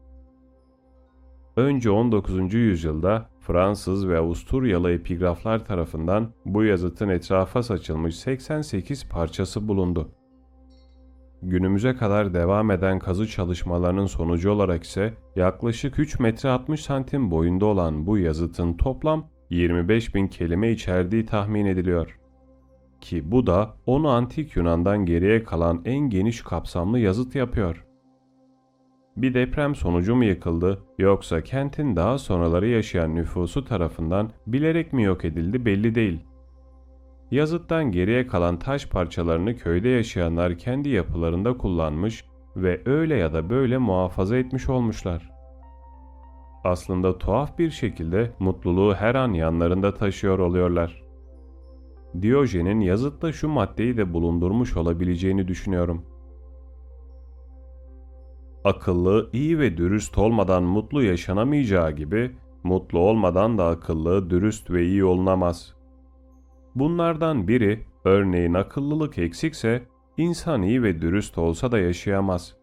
Speaker 1: Önce on dokuzuncu yüzyılda Fransız ve Avusturyalı epigraflar tarafından bu yazıtın etrafa saçılmış seksen sekiz parçası bulundu. Günümüze kadar devam eden kazı çalışmalarının sonucu olarak ise yaklaşık üç metre altmış santim boyunda olan bu yazıtın toplam yirmi beş bin kelime içerdiği tahmin ediliyor. Ki bu da onu antik Yunan'dan geriye kalan en geniş kapsamlı yazıt yapıyor. Bir deprem sonucu mu yıkıldı yoksa kentin daha sonraları yaşayan nüfusu tarafından bilerek mi yok edildi belli değil. Yazıttan geriye kalan taş parçalarını köyde yaşayanlar kendi yapılarında kullanmış ve öyle ya da böyle muhafaza etmiş olmuşlar. Aslında tuhaf bir şekilde mutluluğu her an yanlarında taşıyor oluyorlar. Diyojen'in yazıtta şu maddeyi de bulundurmuş olabileceğini düşünüyorum. Akıllı, iyi ve dürüst olmadan mutlu yaşanamayacağı gibi, mutlu olmadan da akıllı, dürüst ve iyi olunamaz. Bunlardan biri, örneğin akıllılık eksikse, insan iyi ve dürüst olsa da yaşayamaz.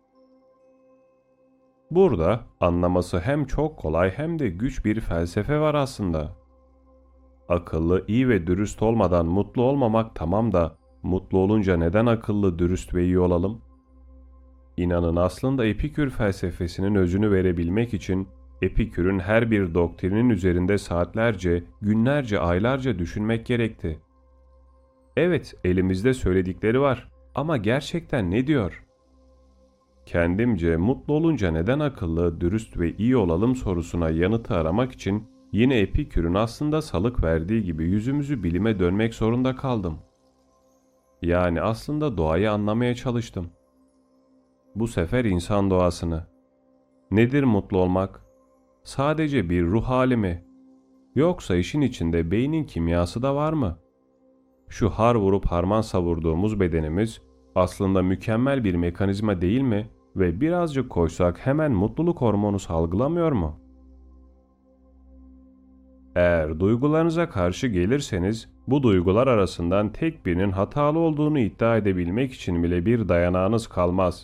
Speaker 1: Burada anlaması hem çok kolay hem de güç bir felsefe var aslında. Akıllı, iyi ve dürüst olmadan mutlu olmamak tamam da, mutlu olunca neden akıllı, dürüst ve iyi olalım? İnanın aslında Epikür felsefesinin özünü verebilmek için Epikür'ün her bir doktrinin üzerinde saatlerce, günlerce, aylarca düşünmek gerekti. Evet, elimizde söyledikleri var ama gerçekten ne diyor? Kendimce mutlu olunca neden akıllı, dürüst ve iyi olalım sorusuna yanıtı aramak için yine Epikür'ün aslında salık verdiği gibi yüzümüzü bilime dönmek zorunda kaldım. Yani aslında doğayı anlamaya çalıştım. Bu sefer insan doğasını. Nedir mutlu olmak? Sadece bir ruh hali mi? Yoksa işin içinde beynin kimyası da var mı? Şu har vurup harman savurduğumuz bedenimiz aslında mükemmel bir mekanizma değil mi ve birazcık koysak hemen mutluluk hormonu salgılamıyor mu? Eğer duygularınıza karşı gelirseniz bu duygular arasından tek birinin hatalı olduğunu iddia edebilmek için bile bir dayanağınız kalmaz.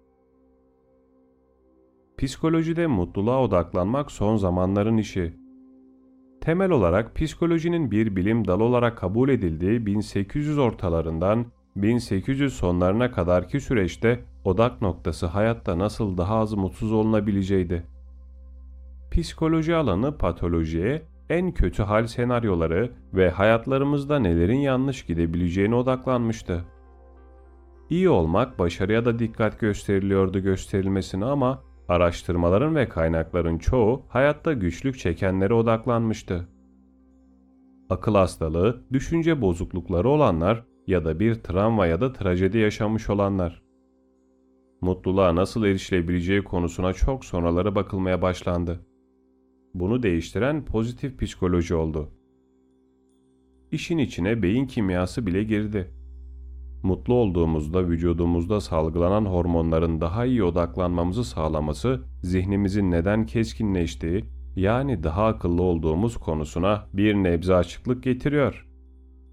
Speaker 1: Psikolojide mutluluğa odaklanmak son zamanların işi. Temel olarak psikolojinin bir bilim dalı olarak kabul edildiği bin sekiz yüz ortalarından bin sekiz yüz sonlarına kadarki süreçte odak noktası hayatta nasıl daha az mutsuz olunabileceğiydi. Psikoloji alanı patolojiye, en kötü hal senaryoları ve hayatlarımızda nelerin yanlış gidebileceğine odaklanmıştı. İyi olmak başarıya da dikkat gösteriliyordu gösterilmesine ama araştırmaların ve kaynakların çoğu hayatta güçlük çekenlere odaklanmıştı. Akıl hastalığı, düşünce bozuklukları olanlar ya da bir travma ya da trajedi yaşamış olanlar. Mutluluğa nasıl erişilebileceği konusuna çok sonraları bakılmaya başlandı. Bunu değiştiren pozitif psikoloji oldu. İşin içine beyin kimyası bile girdi. Mutlu olduğumuzda vücudumuzda salgılanan hormonların daha iyi odaklanmamızı sağlaması, zihnimizin neden keskinleştiği, yani daha akıllı olduğumuz konusuna bir nebze açıklık getiriyor.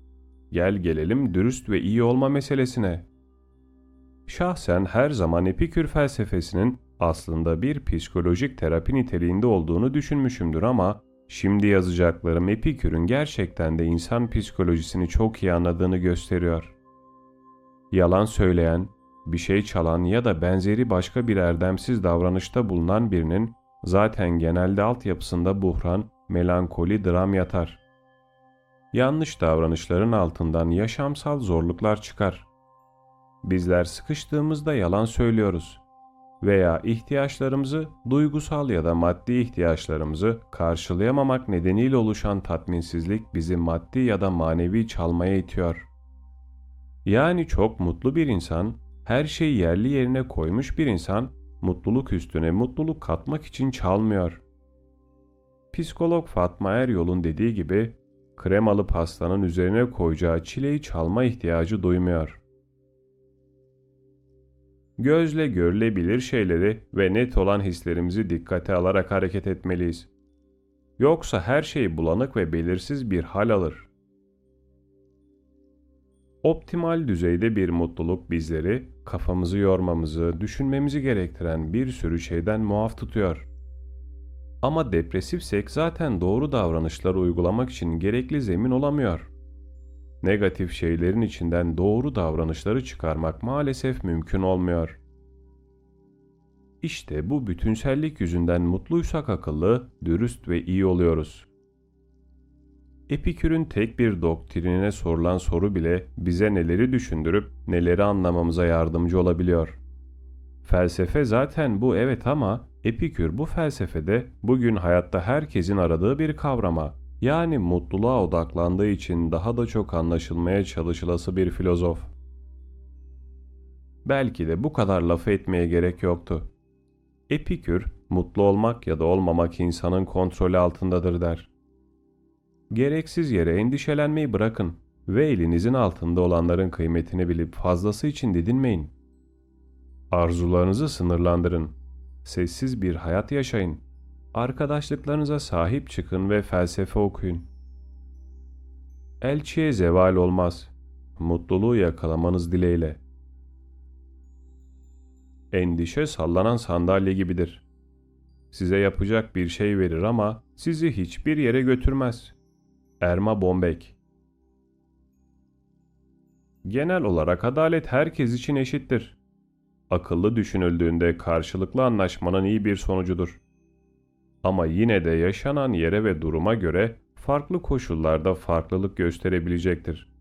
Speaker 1: Gel gelelim dürüst ve iyi olma meselesine. Şahsen her zaman Epikür felsefesinin aslında bir psikolojik terapi niteliğinde olduğunu düşünmüşümdür ama şimdi yazacaklarım Epikür'ün gerçekten de insan psikolojisini çok iyi anladığını gösteriyor. Yalan söyleyen, bir şey çalan ya da benzeri başka bir erdemsiz davranışta bulunan birinin zaten genelde altyapısında buhran, melankoli, dram yatar. Yanlış davranışların altından yaşamsal zorluklar çıkar. Bizler sıkıştığımızda yalan söylüyoruz veya ihtiyaçlarımızı, duygusal ya da maddi ihtiyaçlarımızı karşılayamamak nedeniyle oluşan tatminsizlik bizi maddi ya da manevi çalmaya itiyor. Yani çok mutlu bir insan, her şeyi yerli yerine koymuş bir insan, mutluluk üstüne mutluluk katmak için çalmıyor. Psikolog Fatma Eryol'un dediği gibi, kremalı pastanın üzerine koyacağı çileği çalma ihtiyacı duymuyor. Gözle görülebilir şeyleri ve net olan hislerimizi dikkate alarak hareket etmeliyiz. Yoksa her şey bulanık ve belirsiz bir hal alır. Optimal düzeyde bir mutluluk bizleri, kafamızı yormamızı, düşünmemizi gerektiren bir sürü şeyden muaf tutuyor. Ama depresifsek zaten doğru davranışları uygulamak için gerekli zemin olamıyor. Negatif şeylerin içinden doğru davranışları çıkarmak maalesef mümkün olmuyor. İşte bu bütünsellik yüzünden mutluysak akıllı, dürüst ve iyi oluyoruz. Epikür'ün tek bir doktrinine sorulan soru bile bize neleri düşündürüp neleri anlamamıza yardımcı olabiliyor. Felsefe zaten bu, evet, ama Epikür bu felsefede bugün hayatta herkesin aradığı bir kavrama, yani mutluluğa odaklandığı için daha da çok anlaşılmaya çalışılası bir filozof. Belki de bu kadar lafı etmeye gerek yoktu. Epikür, mutlu olmak ya da olmamak insanın kontrolü altındadır der. Gereksiz yere endişelenmeyi bırakın ve elinizin altında olanların kıymetini bilip fazlası için didinmeyin. Arzularınızı sınırlandırın. Sessiz bir hayat yaşayın. Arkadaşlıklarınıza sahip çıkın ve felsefe okuyun. Elçiye zeval olmaz. Mutluluğu yakalamanız dileğiyle. Endişe sallanan sandalye gibidir. Size yapacak bir şey verir ama sizi hiçbir yere götürmez. Erma Bombek. Genel olarak adalet herkes için eşittir. Akıllı düşünüldüğünde karşılıklı anlaşmanın iyi bir sonucudur. Ama yine de yaşanan yere ve duruma göre farklı koşullarda farklılık gösterebilecektir.